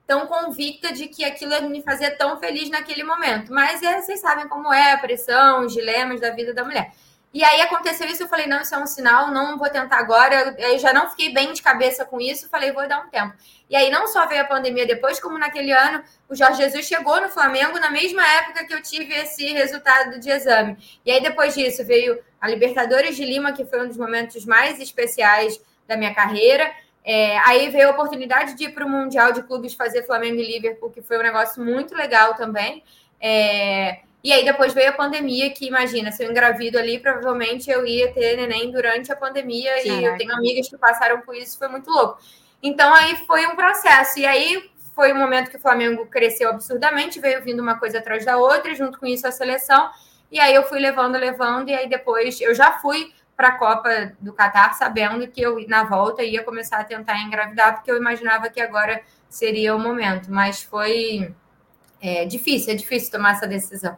tão convicta de que aquilo me fazia tão feliz naquele momento. Mas vocês sabem como é a pressão, os dilemas da vida da mulher. E aí aconteceu isso, eu falei, não, isso é um sinal, não vou tentar agora. Eu já não fiquei bem de cabeça com isso, falei, vou dar um tempo. E aí não só veio a pandemia depois, como naquele ano, o Jorge Jesus chegou no Flamengo na mesma época que eu tive esse resultado de exame. E aí depois disso veio a Libertadores de Lima, que foi um dos momentos mais especiais da minha carreira. Aí veio a oportunidade de ir para o Mundial de Clubes fazer Flamengo e Liverpool, que foi um negócio muito legal também. E aí depois veio a pandemia, que imagina, se eu engravido ali, provavelmente eu ia ter neném durante a pandemia. Caraca. E eu tenho amigas que passaram por isso, foi muito louco. Então aí foi um processo. E aí foi um momento que o Flamengo cresceu absurdamente, veio vindo uma coisa atrás da outra, e junto com isso a seleção. E aí eu fui levando, e aí depois eu já fui para a Copa do Catar, sabendo que eu, na volta, ia começar a tentar engravidar, porque eu imaginava que agora seria o momento. Mas foi difícil tomar essa decisão.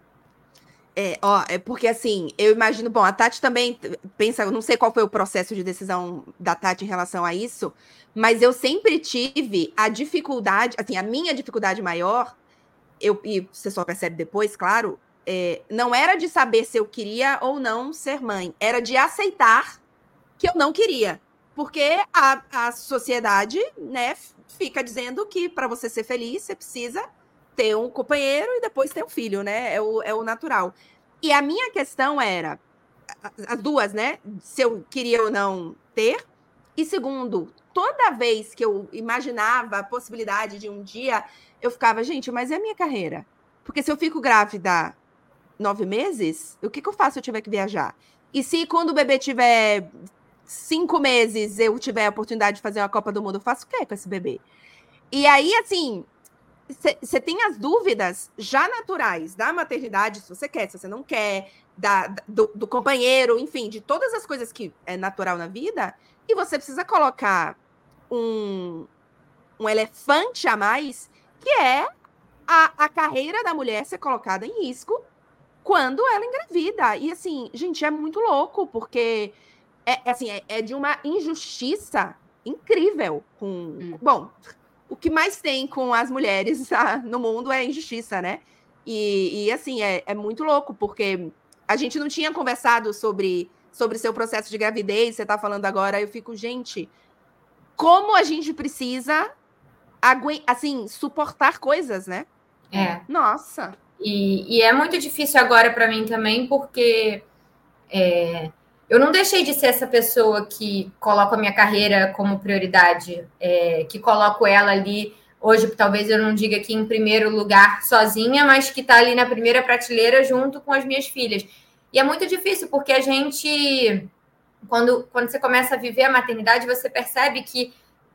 Porque assim, eu imagino, bom, a Tati também pensa, eu não sei qual foi o processo de decisão da Tati em relação a isso, mas eu sempre tive a dificuldade, assim, a minha dificuldade maior, e você só percebe depois, claro, não era de saber se eu queria ou não ser mãe, era de aceitar que eu não queria, porque a sociedade, né, fica dizendo que para você ser feliz, você precisa ter um companheiro e depois ter um filho, né? É o natural. E a minha questão era, as duas, né? Se eu queria ou não ter. E segundo, toda vez que eu imaginava a possibilidade de um dia, eu ficava, gente, mas é a minha carreira? Porque se eu fico grávida 9 meses, o que eu faço se eu tiver que viajar? E se quando o bebê tiver 5 meses, eu tiver a oportunidade de fazer uma Copa do Mundo, eu faço o quê com esse bebê? E aí, assim, você tem as dúvidas já naturais da maternidade, se você quer, se você não quer, do companheiro, enfim, de todas as coisas que é natural na vida, e você precisa colocar um elefante a mais, que é a carreira da mulher ser colocada em risco quando ela engravida. E assim, gente, é muito louco, porque é de uma injustiça incrível Bom, o que mais tem com as mulheres no mundo é injustiça, né? E assim, é muito louco, porque a gente não tinha conversado sobre seu processo de gravidez, você tá falando agora, eu fico, gente, como a gente precisa, assim, suportar coisas, né? Nossa! E é muito difícil agora para mim também, porque eu não deixei de ser essa pessoa que coloca a minha carreira como prioridade, que coloco ela ali. Hoje, talvez eu não diga que em primeiro lugar sozinha, mas que está ali na primeira prateleira junto com as minhas filhas. E é muito difícil, porque a gente, quando você começa a viver a maternidade, você percebe que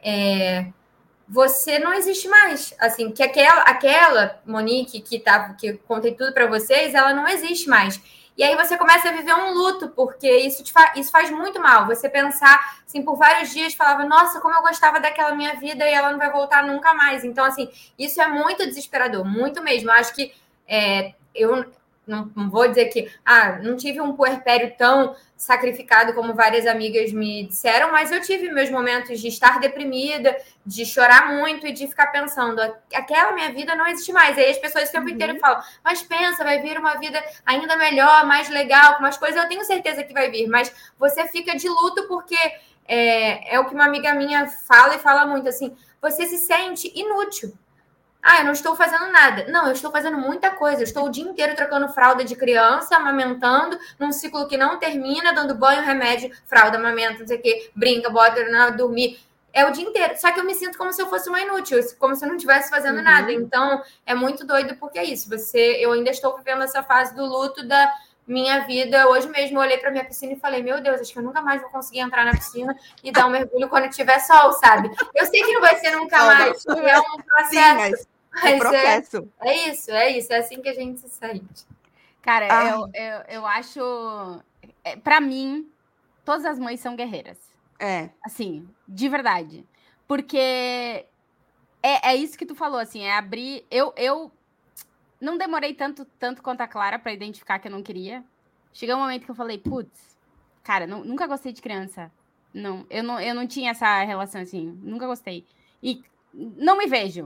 você não existe mais. Assim, que aquela Monique que eu contei tudo para vocês, ela não existe mais. E aí você começa a viver um luto, porque isso faz muito mal. Você pensar, assim, por vários dias, falava, nossa, como eu gostava daquela minha vida e ela não vai voltar nunca mais. Então, assim, isso é muito desesperador, muito mesmo. Eu acho que eu não vou dizer que não tive um puerpério tão sacrificado como várias amigas me disseram, mas eu tive meus momentos de estar deprimida, de chorar muito e de ficar pensando, aquela minha vida não existe mais. E aí as pessoas o tempo inteiro falam, mas pensa, vai vir uma vida ainda melhor, mais legal, com mais coisas. Eu tenho certeza que vai vir, mas você fica de luto porque é o que uma amiga minha fala e fala muito, assim, você se sente inútil. Eu não estou fazendo nada. Não, eu estou fazendo muita coisa. Eu estou o dia inteiro trocando fralda de criança, amamentando, num ciclo que não termina, dando banho, remédio, fralda, amamenta, não sei o quê, brinca, bota, dormir. É o dia inteiro. Só que eu me sinto como se eu fosse uma inútil, como se eu não estivesse fazendo nada. Então, é muito doido porque é isso. Eu ainda estou vivendo essa fase do luto da minha vida. Hoje mesmo eu olhei para minha piscina e falei, meu Deus, acho que eu nunca mais vou conseguir entrar na piscina e dar um mergulho quando tiver sol, sabe? Eu sei que não vai ser nunca mais. É um processo. Sim, mas processo. É isso. É assim que a gente se sente. Cara, eu acho... Para mim, todas as mães são guerreiras. Assim, de verdade. Porque é isso que tu falou, assim, é abrir... Eu não demorei tanto quanto a Clara para identificar que eu não queria. Chegou um momento que eu falei, putz, cara, nunca gostei de criança. Não, eu não tinha essa relação assim, nunca gostei. E não me vejo.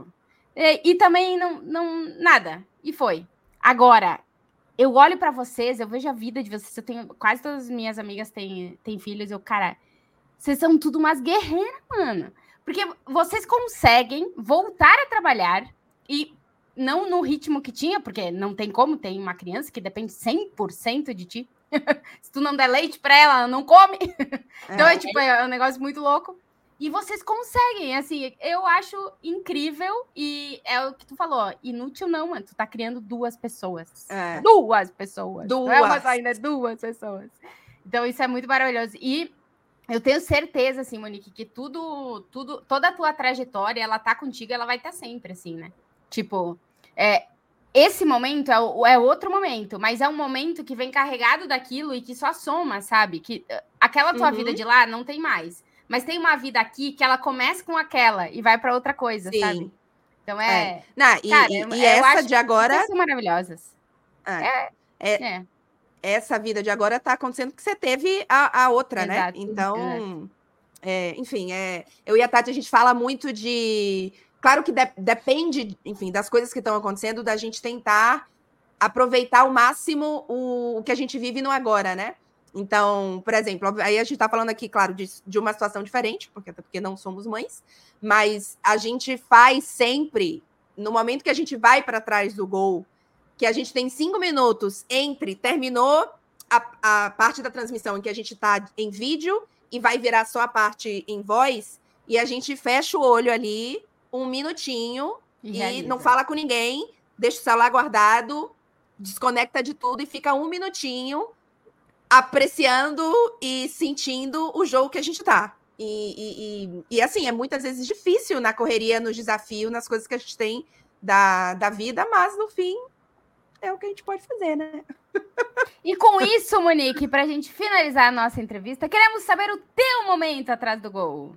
E também nada. E foi. Agora, eu olho pra vocês, eu vejo a vida de vocês. Eu tenho, quase todas as minhas amigas têm filhos. Cara, vocês são tudo umas guerreiras, mano. Porque vocês conseguem voltar a trabalhar e não no ritmo que tinha, porque não tem como, tem uma criança que depende 100% de ti. Se tu não der leite pra ela não come. Então é um negócio muito louco. E vocês conseguem, assim, eu acho incrível. E é o que tu falou, inútil não, mano. Tu tá criando 2 pessoas. 2 pessoas. Não é uma ainda, 2 pessoas. Então isso é muito maravilhoso. E eu tenho certeza, assim, Monique, que toda a tua trajetória, ela tá contigo, ela vai estar sempre, assim, né? Tipo, esse momento é outro momento, mas é um momento que vem carregado daquilo e que só soma, sabe? Que aquela tua vida de lá não tem mais. Mas tem uma vida aqui que ela começa com aquela e vai para outra coisa, sabe? Então e essa de agora são maravilhosas. Essa vida de agora tá acontecendo porque você teve a outra, exato, né? Então, enfim, eu e a Tati, a gente fala muito de... Claro que depende, enfim, das coisas que estão acontecendo, da gente tentar aproveitar ao máximo o que a gente vive no agora, né? Então, por exemplo, aí a gente tá falando aqui, claro, de uma situação diferente, porque não somos mães, mas a gente faz sempre, no momento que a gente vai para trás do gol, que a gente tem 5 minutos entre terminou a parte da transmissão em que a gente tá em vídeo e vai virar só a parte em voz, e a gente fecha o olho ali 1 minutinho e não fala com ninguém, deixa o celular guardado, desconecta de tudo e fica 1 minutinho apreciando e sentindo o jogo que a gente tá. E assim, é muitas vezes difícil na correria, no desafio, nas coisas que a gente tem da vida, mas no fim é o que a gente pode fazer, né? E com isso, Monique, pra gente finalizar a nossa entrevista, queremos saber o teu momento atrás do gol.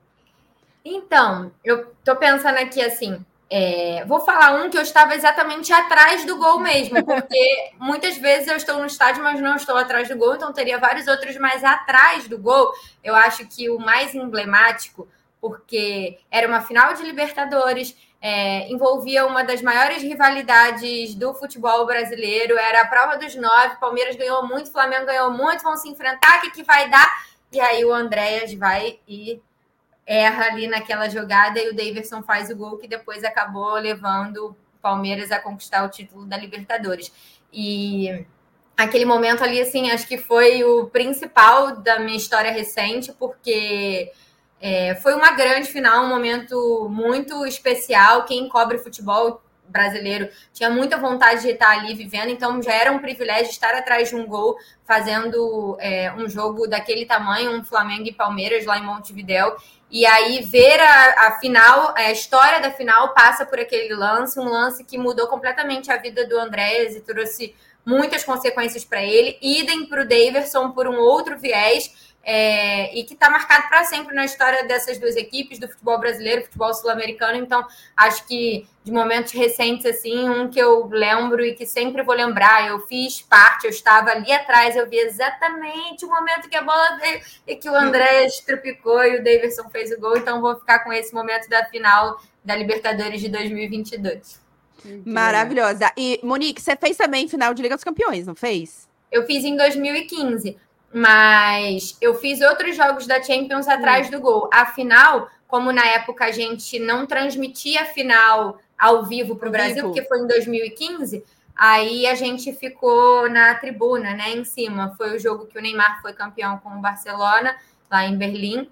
Então, eu tô pensando aqui assim, vou falar um que eu estava exatamente atrás do gol mesmo, porque muitas vezes eu estou no estádio, mas não estou atrás do gol, então teria vários outros mais atrás do gol. Eu acho que o mais emblemático, porque era uma final de Libertadores, envolvia uma das maiores rivalidades do futebol brasileiro, era a prova dos 9, Palmeiras ganhou muito, Flamengo ganhou muito, vão se enfrentar, o que vai dar? E aí o Andréas vai e erra ali naquela jogada e o Daverson faz o gol que depois acabou levando o Palmeiras a conquistar o título da Libertadores. E aquele momento ali, assim, acho que foi o principal da minha história recente, porque foi uma grande final, um momento muito especial. Quem cobre futebol brasileiro tinha muita vontade de estar ali vivendo, então já era um privilégio estar atrás de um gol, fazendo um jogo daquele tamanho, um Flamengo e Palmeiras lá em Montevidéu. E aí ver a final, a história da final passa por aquele lance, um lance que mudou completamente a vida do Andréas e trouxe muitas consequências para ele. Idem para o Daverson por um outro viés, e que está marcado para sempre na história dessas 2 equipes, do futebol brasileiro, futebol sul-americano. Então, acho que de momentos recentes, assim, um que eu lembro e que sempre vou lembrar, eu fiz parte, eu estava ali atrás, eu vi exatamente o momento que a bola veio e que o Andréas trupicou e o Daverson fez o gol, então vou ficar com esse momento da final da Libertadores de 2022. Maravilhosa. E, Monique, você fez também final de Liga dos Campeões, não fez? Eu fiz em 2015, mas eu fiz outros jogos da Champions atrás do gol. A final, como na época a gente não transmitia a final ao vivo para o Brasil, porque foi em 2015, aí a gente ficou na tribuna, né, em cima. Foi o jogo que o Neymar foi campeão com o Barcelona, lá em Berlim,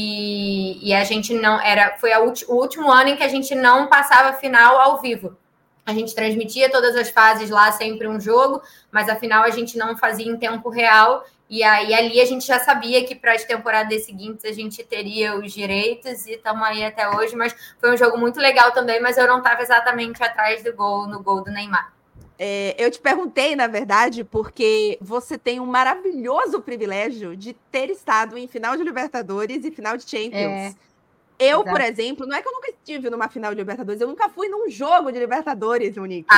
e a gente não... Foi o último ano em que a gente não passava a final ao vivo. A gente transmitia todas as fases lá, sempre um jogo, mas afinal a gente não fazia em tempo real. E aí ali a gente já sabia que para as temporadas seguintes a gente teria os direitos e estamos aí até hoje. Mas foi um jogo muito legal também, mas eu não estava exatamente atrás do gol, no gol do Neymar. Eu te perguntei, na verdade, porque você tem um maravilhoso privilégio de ter estado em final de Libertadores e final de Champions. Eu, por exemplo, não é que eu nunca estive numa final de Libertadores, eu nunca fui num jogo de Libertadores, Monique.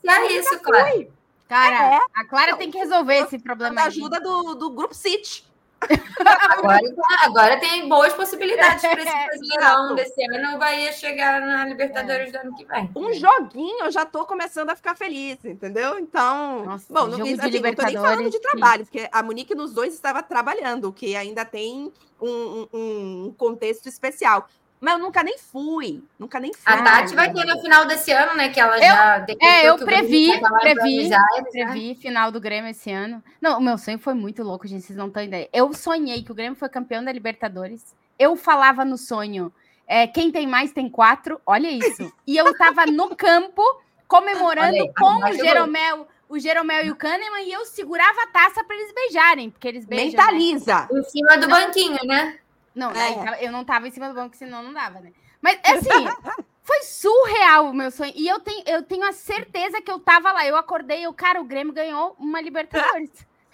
Isso, claro. Cara, a Clara tem que resolver esse problema. Com a ajuda do Grupo City. Agora tem boas possibilidades para esse Brasileirão desse ano. O Bahia chegar na Libertadores do ano que vem. Um joguinho, eu já tô começando a ficar feliz, entendeu? Então, nossa, bom, não tô nem falando de trabalho, porque a Monique nos dois estava trabalhando, que ainda tem um contexto especial. Mas eu nunca nem fui. A Tati vai ter no final desse ano, né? Que ela já... Eu previ final do Grêmio esse ano. Não, o meu sonho foi muito louco, gente, vocês não têm ideia. Eu sonhei que o Grêmio foi campeão da Libertadores. Eu falava no sonho, quem tem mais tem 4, olha isso. E eu tava no campo comemorando com o Jeromel e o Kahneman, e eu segurava a taça para eles beijarem, porque eles beijam. Mentaliza! Em cima do banquinho, né? Não, eu não tava em cima do banco, senão não dava, né? Mas, assim, foi surreal o meu sonho. E eu tenho a certeza que eu tava lá. Eu acordei, o Grêmio ganhou uma Libertadores.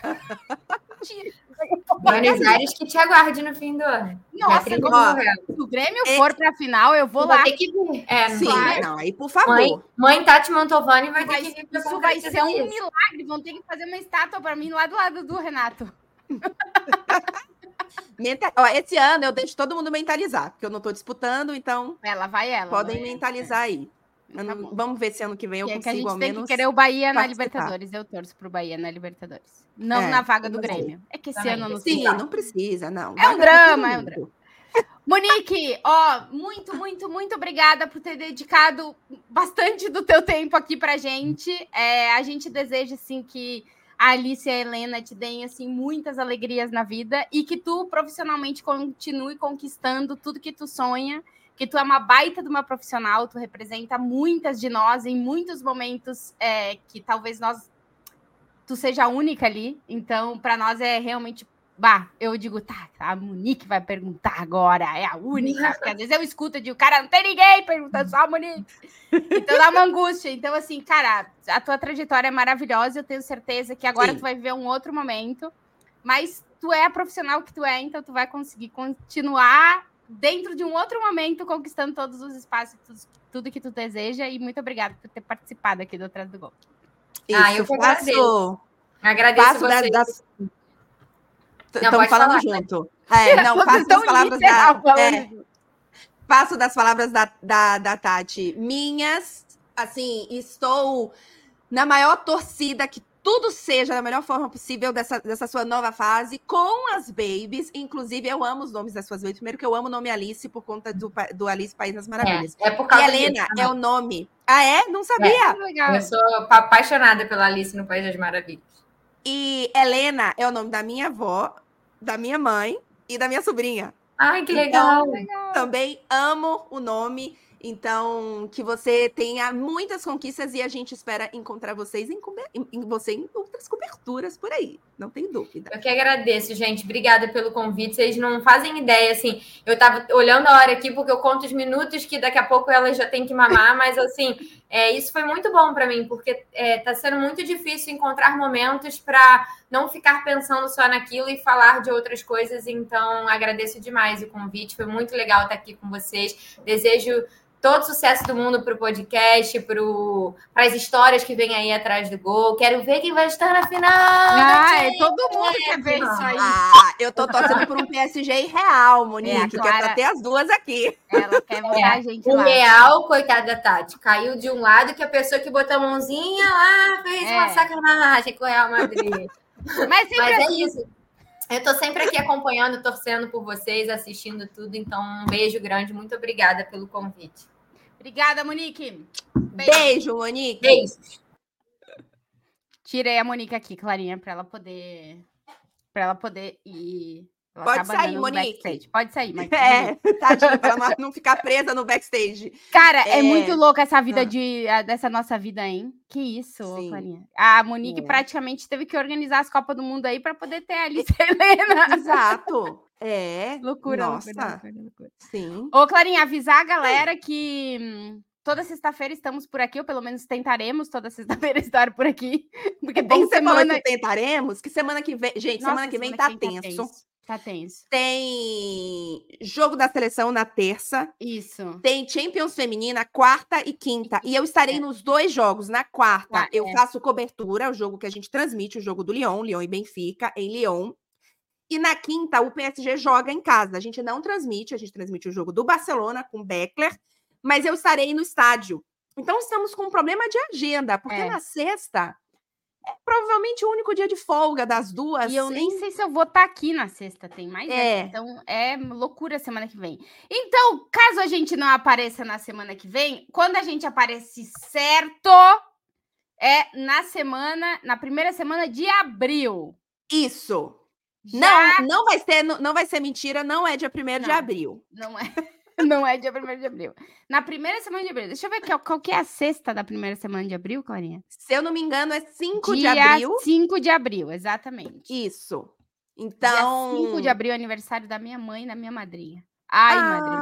Buenos Aires que te aguarde no fim do ano. Nossa, se o Grêmio for pra final, eu vou lá. Vai ter que vir. Sim, não, aí por favor. Mãe Tati Mantovani vai ter que vir. Isso vai ser um milagre. Vão ter que fazer uma estátua pra mim lá do lado do Renato. Esse ano eu deixo todo mundo mentalizar, porque eu não estou disputando, então podem mentalizar aí. Vamos ver se ano que vem eu consigo ao menos. A gente tem que querer o Bahia na Libertadores. Eu torço pro Bahia na Libertadores. Não na vaga do Grêmio. É que esse ano eu não sei. Sim, não precisa, não. É um drama. Monique, muito, muito, muito obrigada por ter dedicado bastante do teu tempo aqui pra gente. A gente deseja, assim, que a Alice e a Helena te deem, assim, muitas alegrias na vida e que tu, profissionalmente, continue conquistando tudo que tu sonha, que tu é uma baita de uma profissional, tu representa muitas de nós em muitos momentos que talvez tu seja a única ali. Então, para nós é realmente... eu digo, a Monique vai perguntar agora, é a única, porque às vezes eu escuto, cara, não tem ninguém perguntando, só a Monique. Então dá uma angústia. Então, assim, cara, a tua trajetória é maravilhosa, eu tenho certeza que agora tu vai viver um outro momento, mas tu é a profissional que tu é, então tu vai conseguir continuar dentro de um outro momento, conquistando todos os espaços, tudo que tu deseja, e muito obrigada por ter participado aqui do Atrás do Gol. Eu agradeço vocês. Estamos falando junto. Faço das palavras faço das palavras da Tati minhas. Assim, estou na maior torcida que tudo seja da melhor forma possível dessa sua nova fase, com as babies. Inclusive, eu amo os nomes das suas babies. Primeiro que eu amo o nome Alice por conta do Alice País das Maravilhas. Por causa e Helena é o nome. Não sabia? Eu sou apaixonada pela Alice no País das Maravilhas. E Helena é o nome da minha avó, da minha mãe e da minha sobrinha. Ai, que legal. Então, também amo o nome. Então, que você tenha muitas conquistas e a gente espera encontrar vocês em outras coberturas por aí. Não tem dúvida. Eu que agradeço, gente. Obrigada pelo convite. Vocês não fazem ideia, assim. Eu tava olhando a hora aqui, porque eu conto os minutos que daqui a pouco ela já tem que mamar, mas, assim, isso foi muito bom para mim, porque tá sendo muito difícil encontrar momentos para não ficar pensando só naquilo e falar de outras coisas. Então, agradeço demais o convite. Foi muito legal estar aqui com vocês. Desejo todo sucesso do mundo para o podcast, para as histórias que vem aí atrás do gol. Quero ver quem vai estar na final. Todo mundo quer ver isso aí. Eu tô torcendo por um PSG real, Monique, que é para ter as duas aqui. Ela quer ver a gente lá. O real, coitada da Tati, caiu de um lado que a pessoa que botou a mãozinha lá fez uma sacanagem com o Real Madrid. Mas é isso. Eu estou sempre aqui acompanhando, torcendo por vocês, assistindo tudo. Então, um beijo grande. Muito obrigada pelo convite. Obrigada, Monique. Beijo, Monique. Beijo. Tirei a Monique aqui, Clarinha, para ela poder ir. Ela pode sair, Monique. Backstage. Pode sair, mas... Tadinha, para ela não ficar presa no backstage. Cara, é muito louca essa vida dessa nossa vida, hein? Que isso, Clarinha. A Monique praticamente teve que organizar as Copas do Mundo aí para poder ter a Alice e a Helena. Exato. Loucura, nossa. Loucura. Sim. Ô, Clarinha, avisar a galera que toda sexta-feira estamos por aqui, ou pelo menos tentaremos toda sexta-feira estar por aqui. Porque tem semana que tentaremos, que semana que vem... Gente, semana que vem tá tenso. Tá tenso. Tem jogo da seleção na terça. Isso. Tem Champions Feminina, quarta e quinta. E eu estarei nos dois jogos. Na quarta, eu faço cobertura, o jogo que a gente transmite, o jogo do Lyon e Benfica, em Lyon. E na quinta, o PSG joga em casa. A gente não transmite, a gente transmite o jogo do Barcelona com o Beckler, mas eu estarei no estádio. Então, estamos com um problema de agenda, porque na sexta é provavelmente o único dia de folga das duas. E eu nem sei se eu vou estar aqui na sexta, tem mais então é loucura semana que vem. Então, caso a gente não apareça na semana que vem, quando a gente aparece certo, é na primeira semana de abril. Isso. Não vai ser mentira, não é dia 1º de abril. Não é. Não é dia 1º de abril. Na primeira semana de abril. Deixa eu ver qual que é a sexta da primeira semana de abril, Clarinha. Se eu não me engano, é 5 de abril. Dia 5 de abril, exatamente. Isso. Então... Dia 5 de abril é aniversário da minha mãe e da minha madrinha. Ai,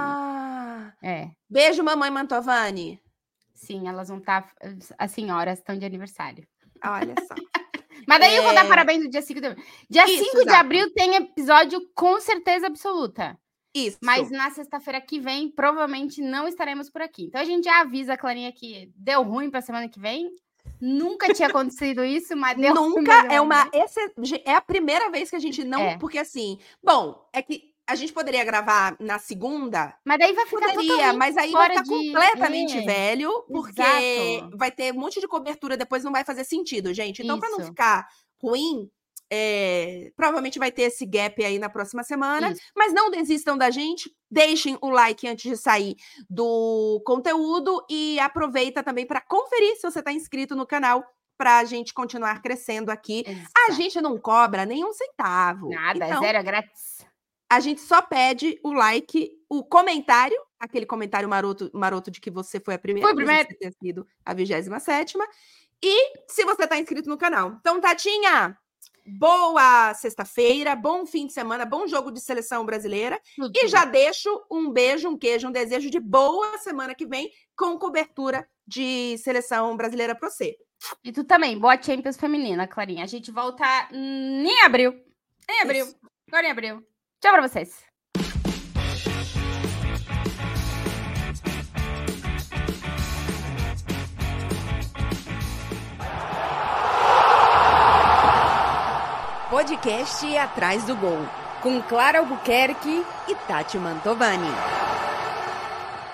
madrinha. Beijo, mamãe Mantovani. Sim, elas vão estar... As senhoras estão de aniversário. Olha só. Mas daí eu vou dar parabéns no dia 5 de abril. Dia 5 de abril tem episódio com certeza absoluta. Isso. Mas na sexta-feira que vem, provavelmente não estaremos por aqui. Então a gente já avisa a Clarinha que deu ruim para a semana que vem. Nunca tinha acontecido isso, mas deu ruim. Nunca é a primeira vez que a gente não... Porque assim, bom, é que a gente poderia gravar na segunda. Mas daí vai ficar mas aí vai ficar completamente velho, porque vai ter um monte de cobertura, depois não vai fazer sentido, gente. Então, para não ficar ruim, provavelmente vai ter esse gap aí na próxima semana. Mas não desistam da gente, deixem o like antes de sair do conteúdo e aproveita também para conferir se você está inscrito no canal, para a gente continuar crescendo aqui. Exato. A gente não cobra nenhum centavo. Nada, então, zero, é grátis. A gente só pede o like, o comentário, aquele comentário maroto de que você foi a primeira vez que ter sido a 27ª. E se você está inscrito no canal. Então, Tatinha, boa sexta-feira, bom fim de semana, bom jogo de seleção brasileira. E já deixo um beijo, um queijo, um desejo de boa semana que vem com cobertura de seleção brasileira para você. E tu também, boa Champions feminina, Clarinha. A gente volta em abril. Agora em abril. Tchau pra vocês. Podcast Atrás do Gol, com Clara Albuquerque e Tati Mantovani.